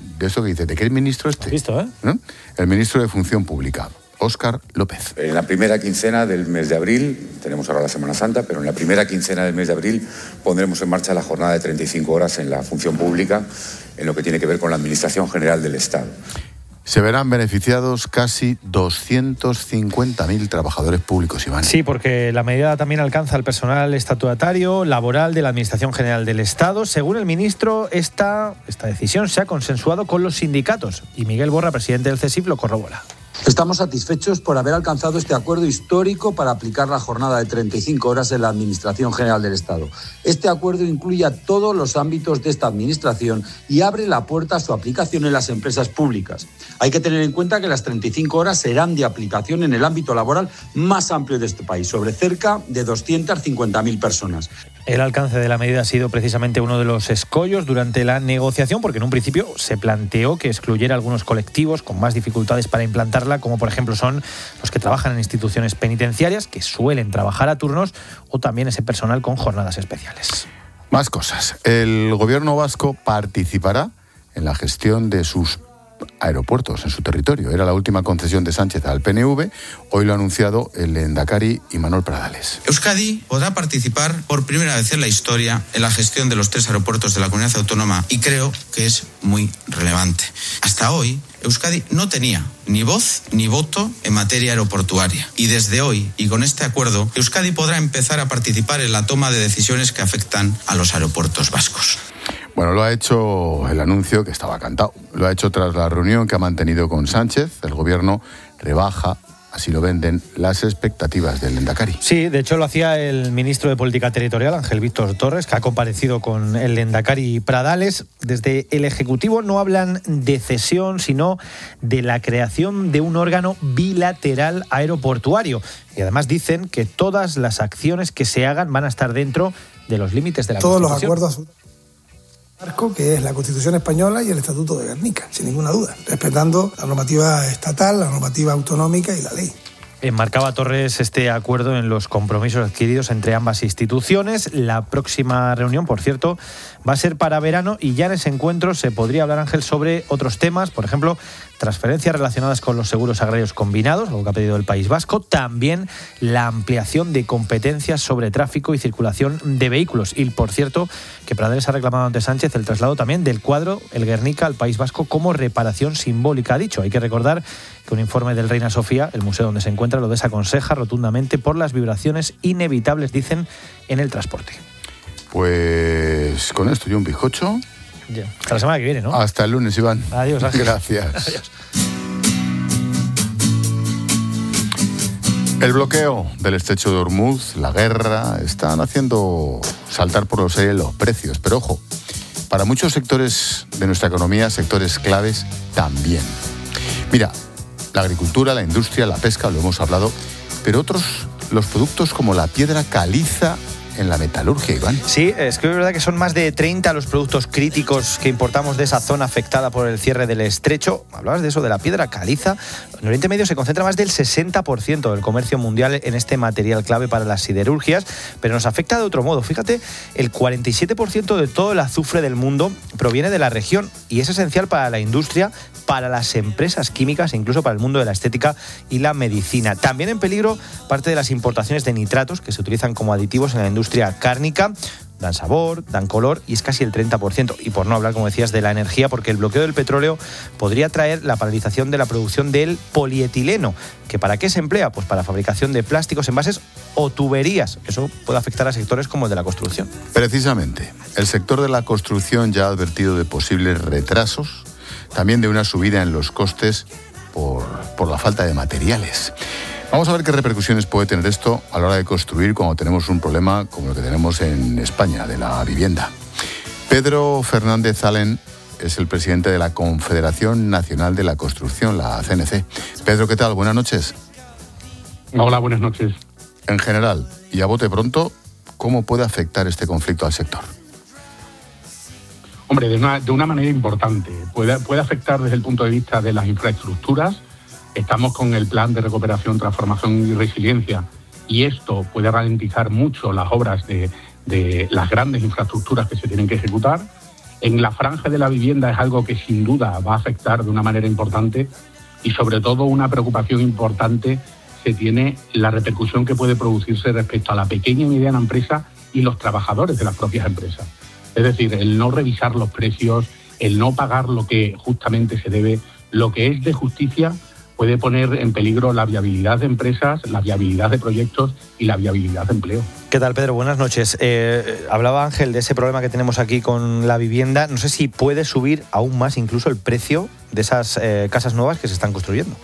A: de eso que dice, ¿de qué ministro este?
T: Visto, ¿eh?
A: ¿No? El ministro de Función Pública, Óscar López.
B: En la primera quincena del mes de abril, tenemos ahora la Semana Santa, pero en la primera quincena del mes de abril pondremos en marcha la jornada de 35 horas en la función pública, en lo que tiene que ver con la Administración General del Estado.
A: Se verán beneficiados casi 250.000 trabajadores públicos, Iván.
T: Sí, porque la medida también alcanza al personal estatutario laboral de la Administración General del Estado. Según el ministro, esta decisión se ha consensuado con los sindicatos. Y Miguel Borra, presidente del CESIF, lo corrobora.
E: Estamos satisfechos por haber alcanzado este acuerdo histórico para aplicar la jornada de 35 horas en la Administración General del Estado. Este acuerdo incluye a todos los ámbitos de esta Administración y abre la puerta a su aplicación en las empresas públicas. Hay que tener en cuenta que las 35 horas serán de aplicación en el ámbito laboral más amplio de este país, sobre cerca de 250.000 personas.
T: El alcance de la medida ha sido precisamente uno de los escollos durante la negociación, porque en un principio se planteó que excluyera algunos colectivos con más dificultades para implantarla, como por ejemplo son los que trabajan en instituciones penitenciarias, que suelen trabajar a turnos, o también ese personal con jornadas especiales.
A: Más cosas. El gobierno vasco participará en la gestión de sus aeropuertos en su territorio. Era la última concesión de Sánchez al PNV. Hoy lo ha anunciado el lehendakari Imanol Pradales.
F: Euskadi podrá participar por primera vez en la historia en la gestión de los 3 aeropuertos de la comunidad autónoma y creo que es muy relevante. Hasta hoy, Euskadi no tenía ni voz ni voto en materia aeroportuaria. Y desde hoy, y con este acuerdo, Euskadi podrá empezar a participar en la toma de decisiones que afectan a los aeropuertos vascos.
A: Bueno, lo ha hecho el anuncio que estaba cantado. Lo ha hecho tras la reunión que ha mantenido con Sánchez. El gobierno rebaja, así lo venden, las expectativas del lehendakari.
T: Sí, de hecho lo hacía el ministro de Política Territorial, Ángel Víctor Torres, que ha comparecido con el lehendakari Pradales. Desde el Ejecutivo no hablan de cesión, sino de la creación de un órgano bilateral aeroportuario. Y además dicen que todas las acciones que se hagan van a estar dentro de los límites de la Constitución.
G: Todos los acuerdos que es la Constitución española y el Estatuto de Gernika, sin ninguna duda, respetando la normativa estatal, la normativa autonómica y la ley.
T: Enmarcaba Torres este acuerdo en los compromisos adquiridos entre ambas instituciones. La próxima reunión, por cierto, va a ser para verano y ya en ese encuentro se podría hablar, Ángel, sobre otros temas, por ejemplo, transferencias relacionadas con los seguros agrarios combinados, algo que ha pedido el País Vasco, también la ampliación de competencias sobre tráfico y circulación de vehículos. Y, por cierto, que Pradales ha reclamado ante Sánchez el traslado también del cuadro, el Guernica, al País Vasco como reparación simbólica. Ha dicho, hay que recordar que un informe del Reina Sofía, el museo donde se encuentra, lo desaconseja rotundamente por las vibraciones inevitables, dicen, en el transporte.
A: Pues con esto y un bizcocho.
T: Ya. Hasta la semana que viene, ¿no?
A: Hasta el lunes, Iván.
T: Adiós, Ángel.
A: Gracias.
T: Adiós.
A: El bloqueo del estrecho de Ormuz, la guerra, están haciendo saltar por los aires los precios. Pero ojo, para muchos sectores de nuestra economía, sectores claves también. Mira, la agricultura, la industria, la pesca, lo hemos hablado, pero otros, los productos como la piedra caliza en la metalurgia, Iván.
T: Sí, es que es verdad que son más de 30 los productos críticos que importamos de esa zona afectada por el cierre del estrecho. Hablabas de eso, de la piedra caliza. En Oriente Medio se concentra más del 60% del comercio mundial en este material clave para las siderurgias, pero nos afecta de otro modo. Fíjate, el 47% de todo el azufre del mundo proviene de la región y es esencial para la industria, para las empresas químicas e incluso para el mundo de la estética y la medicina. También en peligro parte de las importaciones de nitratos que se utilizan como aditivos en la industria cárnica. Dan sabor, dan color y es casi el 30%. Y por no hablar, como decías, de la energía, porque el bloqueo del petróleo podría traer la paralización de la producción del polietileno. ¿Que para qué se emplea? Pues para fabricación de plásticos, envases o tuberías. Eso puede afectar a sectores como el de la construcción.
A: Precisamente, el sector de la construcción ya ha advertido de posibles retrasos, también de una subida en los costes por la falta de materiales. Vamos a ver qué repercusiones puede tener esto a la hora de construir cuando tenemos un problema como el que tenemos en España, de la vivienda. Pedro Fernández Alén es el presidente de la Confederación Nacional de la Construcción, la CNC. Pedro, ¿qué tal? Buenas noches.
O: Hola, buenas noches.
A: En general, y a bote pronto, ¿cómo puede afectar este conflicto al sector?
O: Hombre, de una manera importante. Puede afectar desde el punto de vista de las infraestructuras. Estamos con el plan de recuperación, transformación y resiliencia y esto puede ralentizar mucho las obras de las grandes infraestructuras que se tienen que ejecutar. En la franja de la vivienda es algo que sin duda va a afectar de una manera importante y sobre todo una preocupación importante se tiene la repercusión que puede producirse respecto a la pequeña y mediana empresa y los trabajadores de las propias empresas. Es decir, el no revisar los precios, el no pagar lo que justamente se debe, lo que es de justicia, puede poner en peligro la viabilidad de empresas, la viabilidad de proyectos y la viabilidad de empleo.
T: ¿Qué tal, Pedro? Buenas noches. Hablaba Ángel de ese problema que tenemos aquí con la vivienda. No sé si puede subir aún más incluso el precio de esas casas nuevas que se están construyendo.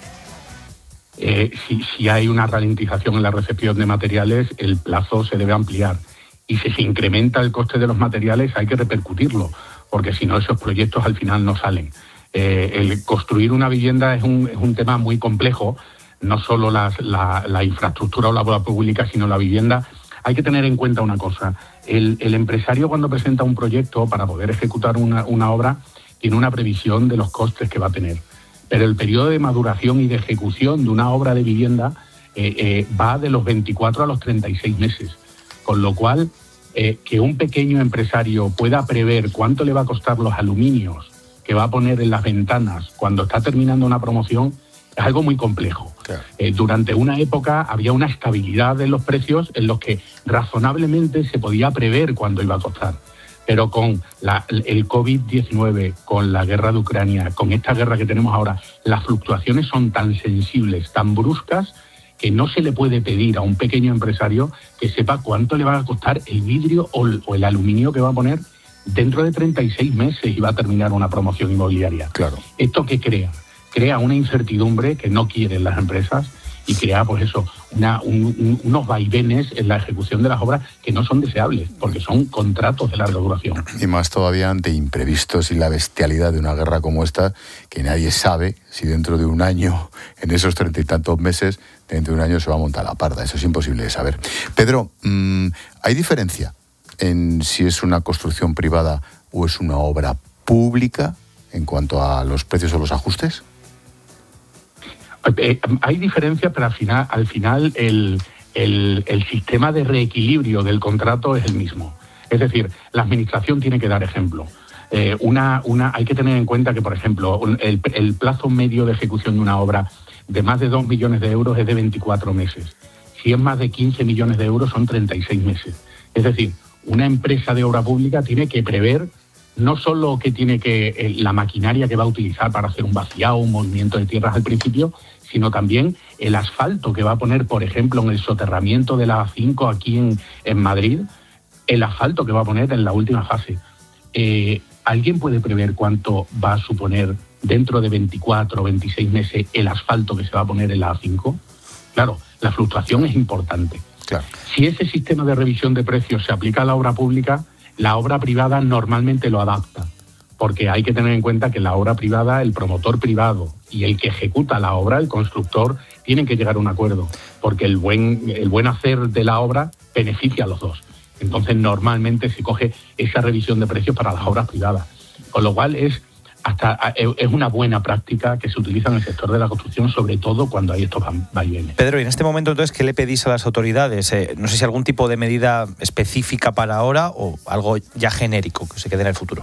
O: Si hay una ralentización en la recepción de materiales, el plazo se debe ampliar. Y si se incrementa el coste de los materiales, hay que repercutirlo, porque si no, esos proyectos al final no salen. El construir una vivienda es un tema muy complejo, no solo la infraestructura o la obra pública, sino la vivienda. Hay que tener en cuenta una cosa, el empresario cuando presenta un proyecto para poder ejecutar una obra tiene una previsión de los costes que va a tener, pero el periodo de maduración y de ejecución de una obra de vivienda va de los 24 a los 36 meses, con lo cual que un pequeño empresario pueda prever cuánto le va a costar los aluminios que va a poner en las ventanas cuando está terminando una promoción es algo muy complejo. Claro. Durante una época había una estabilidad de los precios en los que razonablemente se podía prever cuánto iba a costar. Pero con el COVID-19, con la guerra de Ucrania, con esta guerra que tenemos ahora, las fluctuaciones son tan sensibles, tan bruscas, que no se le puede pedir a un pequeño empresario que sepa cuánto le va a costar el vidrio o el aluminio que va a poner dentro de 36 meses y va a terminar una promoción inmobiliaria. Claro. ¿Esto qué crea? Crea una incertidumbre que no quieren las empresas y crea, pues eso, unos vaivenes en la ejecución de las obras que no son deseables, porque son contratos de larga duración.
A: Y más todavía ante imprevistos y la bestialidad de una guerra como esta, que nadie sabe si dentro de un año, en esos 30 y tantos meses, dentro de un año se va a montar la parda. Eso es imposible de saber. Pedro, ¿hay diferencia en si es una construcción privada o es una obra pública en cuanto a los precios o los ajustes?
O: Hay diferencias, pero al final el sistema de reequilibrio del contrato es el mismo. Es decir, la administración tiene que dar ejemplo. Hay que tener en cuenta que, por ejemplo, el plazo medio de ejecución de una obra de más de 2 millones de euros es de 24 meses. Si es más de 15 millones de euros son 36 meses. Es decir, una empresa de obra pública tiene que prever no solo que la maquinaria que va a utilizar para hacer un vaciado, un movimiento de tierras al principio, sino también el asfalto que va a poner, por ejemplo, en el soterramiento de la A5 aquí en Madrid, el asfalto que va a poner en la última fase. ¿Alguien puede prever cuánto va a suponer dentro de 24 o 26 meses el asfalto que se va a poner en la A5? Claro, la fluctuación es importante. Claro. Si ese sistema de revisión de precios se aplica a la obra pública, la obra privada normalmente lo adapta, porque hay que tener en cuenta que la obra privada, el promotor privado y el que ejecuta la obra, el constructor, tienen que llegar a un acuerdo, porque el buen hacer de la obra beneficia a los dos. Entonces, normalmente se coge esa revisión de precios para las obras privadas, con lo cual es una buena práctica que se utiliza en el sector de la construcción, sobre todo cuando hay estos vaivenes.
T: Pedro, y en este momento, entonces, ¿qué le pedís a las autoridades? No sé si algún tipo de medida específica para ahora o algo ya genérico que se quede en el futuro.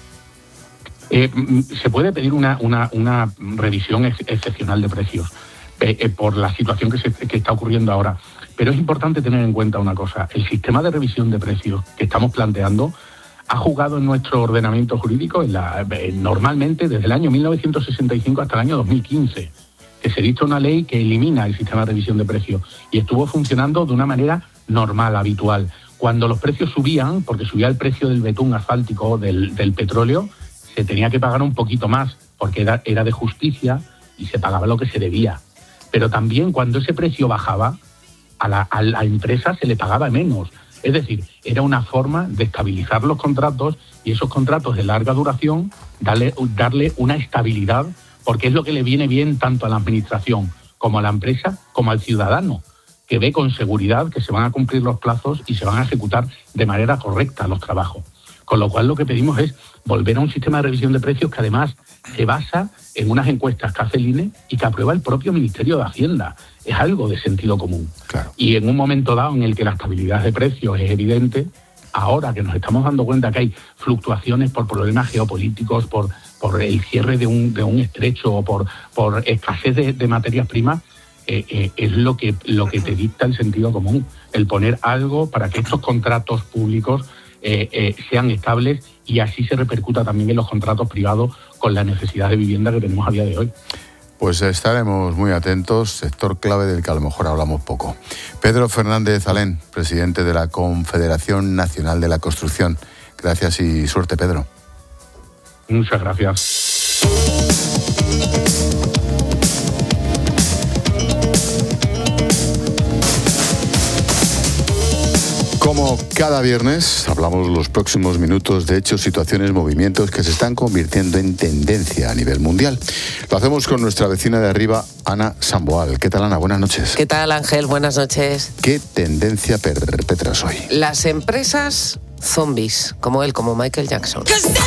O: Se puede pedir una revisión excepcional de precios por la situación que está ocurriendo ahora. Pero es importante tener en cuenta una cosa. El sistema de revisión de precios que estamos planteando ha jugado en nuestro ordenamiento jurídico normalmente desde el año 1965 hasta el año 2015, que se dicta una ley que elimina el sistema de revisión de precios y estuvo funcionando de una manera normal, habitual. Cuando los precios subían, porque subía el precio del betún asfáltico, del petróleo, se tenía que pagar un poquito más, porque era de justicia y se pagaba lo que se debía. Pero también cuando ese precio bajaba, a la empresa se le pagaba menos. Es decir, era una forma de estabilizar los contratos y esos contratos de larga duración, darle una estabilidad, porque es lo que le viene bien tanto a la administración como a la empresa, como al ciudadano, que ve con seguridad que se van a cumplir los plazos y se van a ejecutar de manera correcta los trabajos. Con lo cual lo que pedimos es volver a un sistema de revisión de precios que además se basa en unas encuestas que hace el INE y que aprueba el propio Ministerio de Hacienda. Es algo de sentido común. Claro. Y en un momento dado en el que la estabilidad de precios es evidente, ahora que nos estamos dando cuenta que hay fluctuaciones por problemas geopolíticos, por el cierre de un estrecho o por escasez de materias primas, es lo que te dicta el sentido común, el poner algo para que estos contratos públicos sean estables y así se repercuta también en los contratos privados con la necesidad de vivienda que tenemos a día de hoy.
A: Pues estaremos muy atentos, sector clave del que a lo mejor hablamos poco. Pedro Fernández Alén, presidente de la Confederación Nacional de la Construcción. Gracias y suerte, Pedro.
O: Muchas gracias.
A: Como cada viernes, hablamos los próximos minutos de hechos, situaciones, movimientos que se están convirtiendo en tendencia a nivel mundial. Lo hacemos con nuestra vecina de arriba, Ana Samboal. ¿Qué tal, Ana? Buenas noches.
H: ¿Qué tal, Ángel? Buenas noches.
A: ¿Qué tendencia perpetras hoy?
H: Las empresas zombies, como él, como Michael Jackson.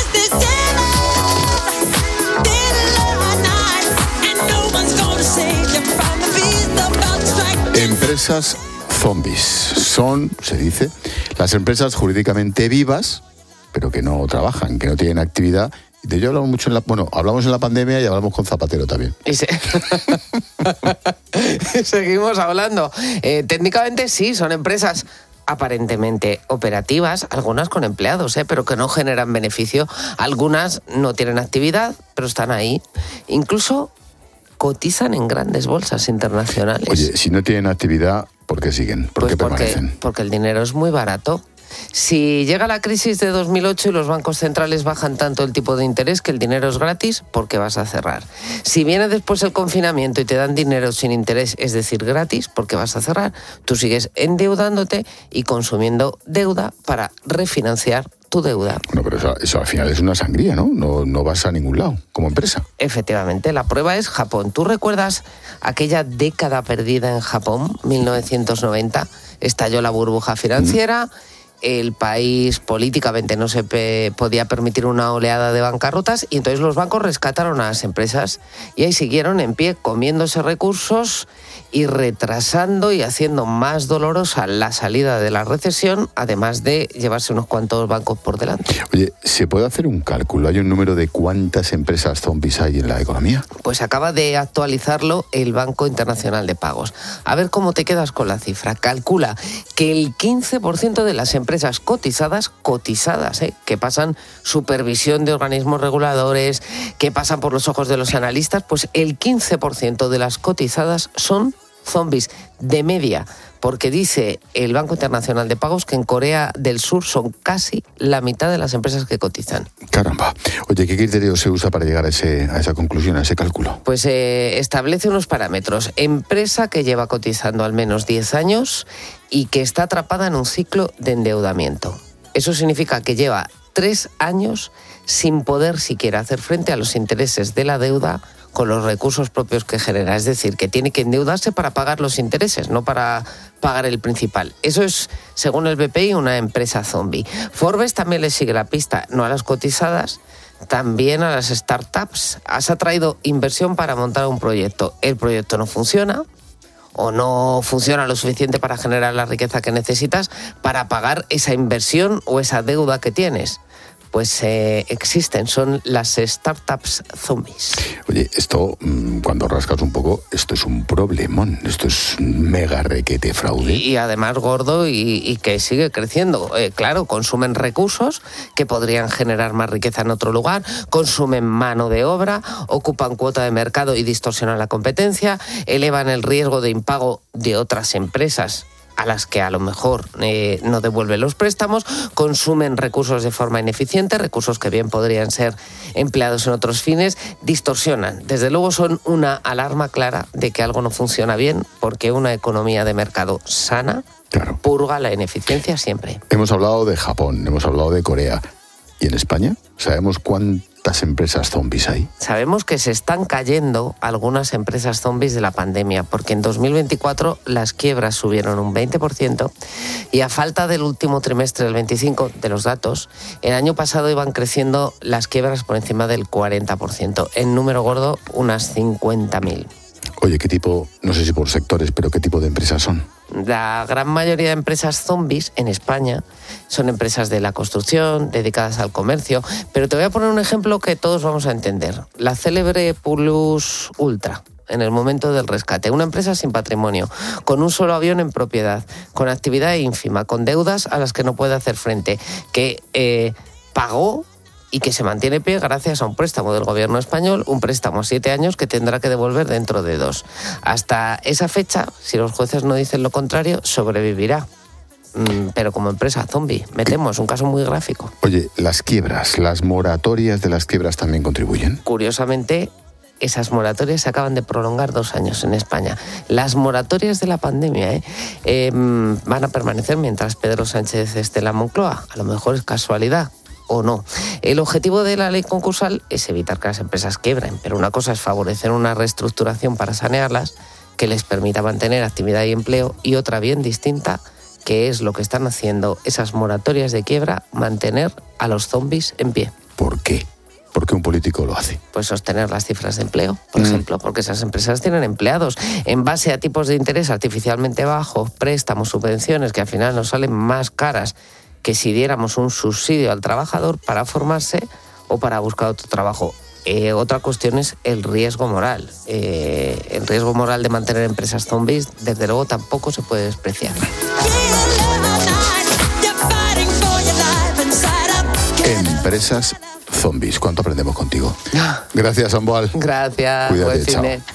A: Empresas zombies son, se dice, las empresas jurídicamente vivas, pero que no trabajan, que no tienen actividad. De ello hablamos mucho hablamos en la pandemia y hablamos con Zapatero también.
H: Seguimos hablando. Técnicamente sí, son empresas aparentemente operativas, algunas con empleados, pero que no generan beneficio. Algunas no tienen actividad, pero están ahí. Incluso cotizan en grandes bolsas internacionales.
A: Oye, si no tienen actividad, ¿por qué siguen? ¿Por qué permanecen?
H: Porque el dinero es muy barato. Si llega la crisis de 2008 y los bancos centrales bajan tanto el tipo de interés que el dinero es gratis, ¿por qué vas a cerrar? Si viene después el confinamiento y te dan dinero sin interés, es decir, gratis, ¿por qué vas a cerrar? Tú sigues endeudándote y consumiendo deuda para refinanciar tu deuda.
A: Bueno, pero eso al final es una sangría, ¿no? No vas a ningún lado como empresa.
H: Efectivamente, la prueba es Japón. ¿Tú recuerdas aquella década perdida en Japón, 1990? Estalló la burbuja financiera. El país políticamente no se podía permitir una oleada de bancarrotas y entonces los bancos rescataron a las empresas y ahí siguieron en pie comiéndose recursos y retrasando y haciendo más dolorosa la salida de la recesión, además de llevarse unos cuantos bancos por delante.
A: Oye, ¿se puede hacer un cálculo? ¿Hay un número de cuántas empresas zombies hay en la economía?
H: Pues acaba de actualizarlo el Banco Internacional de Pagos. A ver cómo te quedas con la cifra. Calcula que el 15% de las empresas cotizadas, que pasan supervisión de organismos reguladores, que pasan por los ojos de los analistas, pues el 15% de las cotizadas son zombies de media, porque dice el Banco Internacional de Pagos que en Corea del Sur son casi la mitad de las empresas que cotizan.
A: Caramba. Oye, ¿qué criterio se usa para llegar a esa conclusión, a ese cálculo?
H: Pues establece unos parámetros. Empresa que lleva cotizando al menos 10 años y que está atrapada en un ciclo de endeudamiento. Eso significa que lleva 3 años sin poder siquiera hacer frente a los intereses de la deuda con los recursos propios que genera. Es decir, que tiene que endeudarse para pagar los intereses, no para pagar el principal. Eso es, según el BPI, una empresa zombie. Forbes también le sigue la pista, no a las cotizadas, también a las startups. Has atraído inversión para montar un proyecto. El proyecto no funciona o no funciona lo suficiente para generar la riqueza que necesitas para pagar esa inversión o esa deuda que tienes. Pues existen, son las startups zombies.
A: Oye, esto, cuando rascas un poco, esto es un problemón, esto es un mega requete fraude.
H: Y además gordo y que sigue creciendo. Claro, consumen recursos que podrían generar más riqueza en otro lugar, consumen mano de obra, ocupan cuota de mercado y distorsionan la competencia, elevan el riesgo de impago de otras empresas a las que a lo mejor no devuelven los préstamos, consumen recursos de forma ineficiente, recursos que bien podrían ser empleados en otros fines, distorsionan. Desde luego son una alarma clara de que algo no funciona bien, porque una economía de mercado sana purga la ineficiencia siempre.
A: Hemos hablado de Japón, hemos hablado de Corea. ¿Y en España? ¿Sabemos cuántas empresas zombies hay?
H: Sabemos que se están cayendo algunas empresas zombies de la pandemia, porque en 2024 las quiebras subieron un 20% y a falta del último trimestre del 25% de los datos, el año pasado iban creciendo las quiebras por encima del 40%. En número gordo, unas 50.000.
A: Oye, ¿qué tipo, no sé si por sectores, pero qué tipo de empresas son?
H: La gran mayoría de empresas zombies en España son empresas de la construcción, dedicadas al comercio, pero te voy a poner un ejemplo que todos vamos a entender. La célebre Plus Ultra, en el momento del rescate. Una empresa sin patrimonio, con un solo avión en propiedad, con actividad ínfima, con deudas a las que no puede hacer frente, que pagó y que se mantiene pie gracias a un préstamo del gobierno español, un préstamo a 7 años que tendrá que devolver dentro de 2. Hasta esa fecha, si los jueces no dicen lo contrario, sobrevivirá. Pero como empresa zombie, me temo, es un caso muy gráfico.
A: Oye, las quiebras, las moratorias de las quiebras también contribuyen.
H: Curiosamente, esas moratorias se acaban de prolongar 2 años en España. Las moratorias de la pandemia van a permanecer mientras Pedro Sánchez esté en la Moncloa. A lo mejor es casualidad o no. El objetivo de la ley concursal es evitar que las empresas quiebren, pero una cosa es favorecer una reestructuración para sanearlas que les permita mantener actividad y empleo, y otra bien distinta, que es lo que están haciendo esas moratorias de quiebra, mantener a los zombies en pie.
A: ¿Por qué? ¿Por qué un político lo hace?
H: Pues sostener las cifras de empleo, por ejemplo, porque esas empresas tienen empleados en base a tipos de interés artificialmente bajos, préstamos, subvenciones que al final nos salen más caras que si diéramos un subsidio al trabajador para formarse o para buscar otro trabajo. Otra cuestión es el riesgo moral. El riesgo moral de mantener empresas zombies, desde luego, tampoco se puede despreciar.
A: Empresas zombies. ¿Cuánto aprendemos contigo? Gracias, Amboal.
H: Gracias.
A: Cuídate,
H: buen fin de...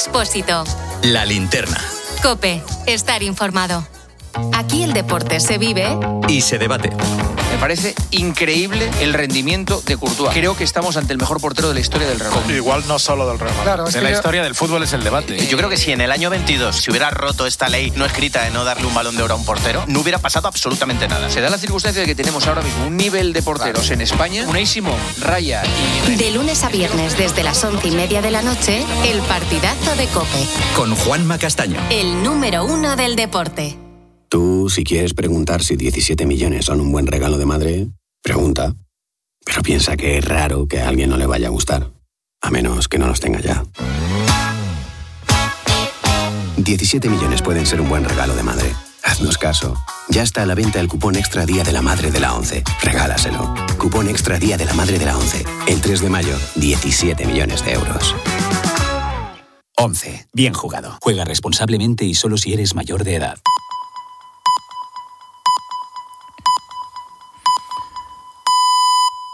C: Expósito.
R: La Linterna.
C: COPE. Estar informado. Aquí el deporte se vive
R: y se debate.
I: Me parece increíble el rendimiento de Courtois. Creo que estamos ante el mejor portero de la historia del Real Madrid.
J: Igual no solo del Real Madrid.
K: Claro,
J: de la historia del fútbol es el debate.
K: Yo creo que si en el año 22 se hubiera roto esta ley no escrita de no darle un Balón de Oro a un portero, no hubiera pasado absolutamente nada.
I: Se da la circunstancia de que tenemos ahora mismo un nivel de porteros en España. Unai Simón, Raya y...
C: De lunes a viernes desde las 11:30 de la noche, el partidazo de COPE.
R: Con Juanma Castaño.
C: El número 1 del deporte.
L: Tú, si quieres preguntar si 17 millones son un buen regalo de madre, pregunta. Pero piensa que es raro que a alguien no le vaya a gustar. A menos que no los tenga ya. 17 millones pueden ser un buen regalo de madre. Haznos caso. Ya está a la venta el cupón Extra Día de la Madre de la ONCE. Regálaselo. Cupón Extra Día de la Madre de la ONCE. El 3 de mayo, 17 millones de euros.
Y: 11. Bien jugado. Juega responsablemente y solo si eres mayor de edad.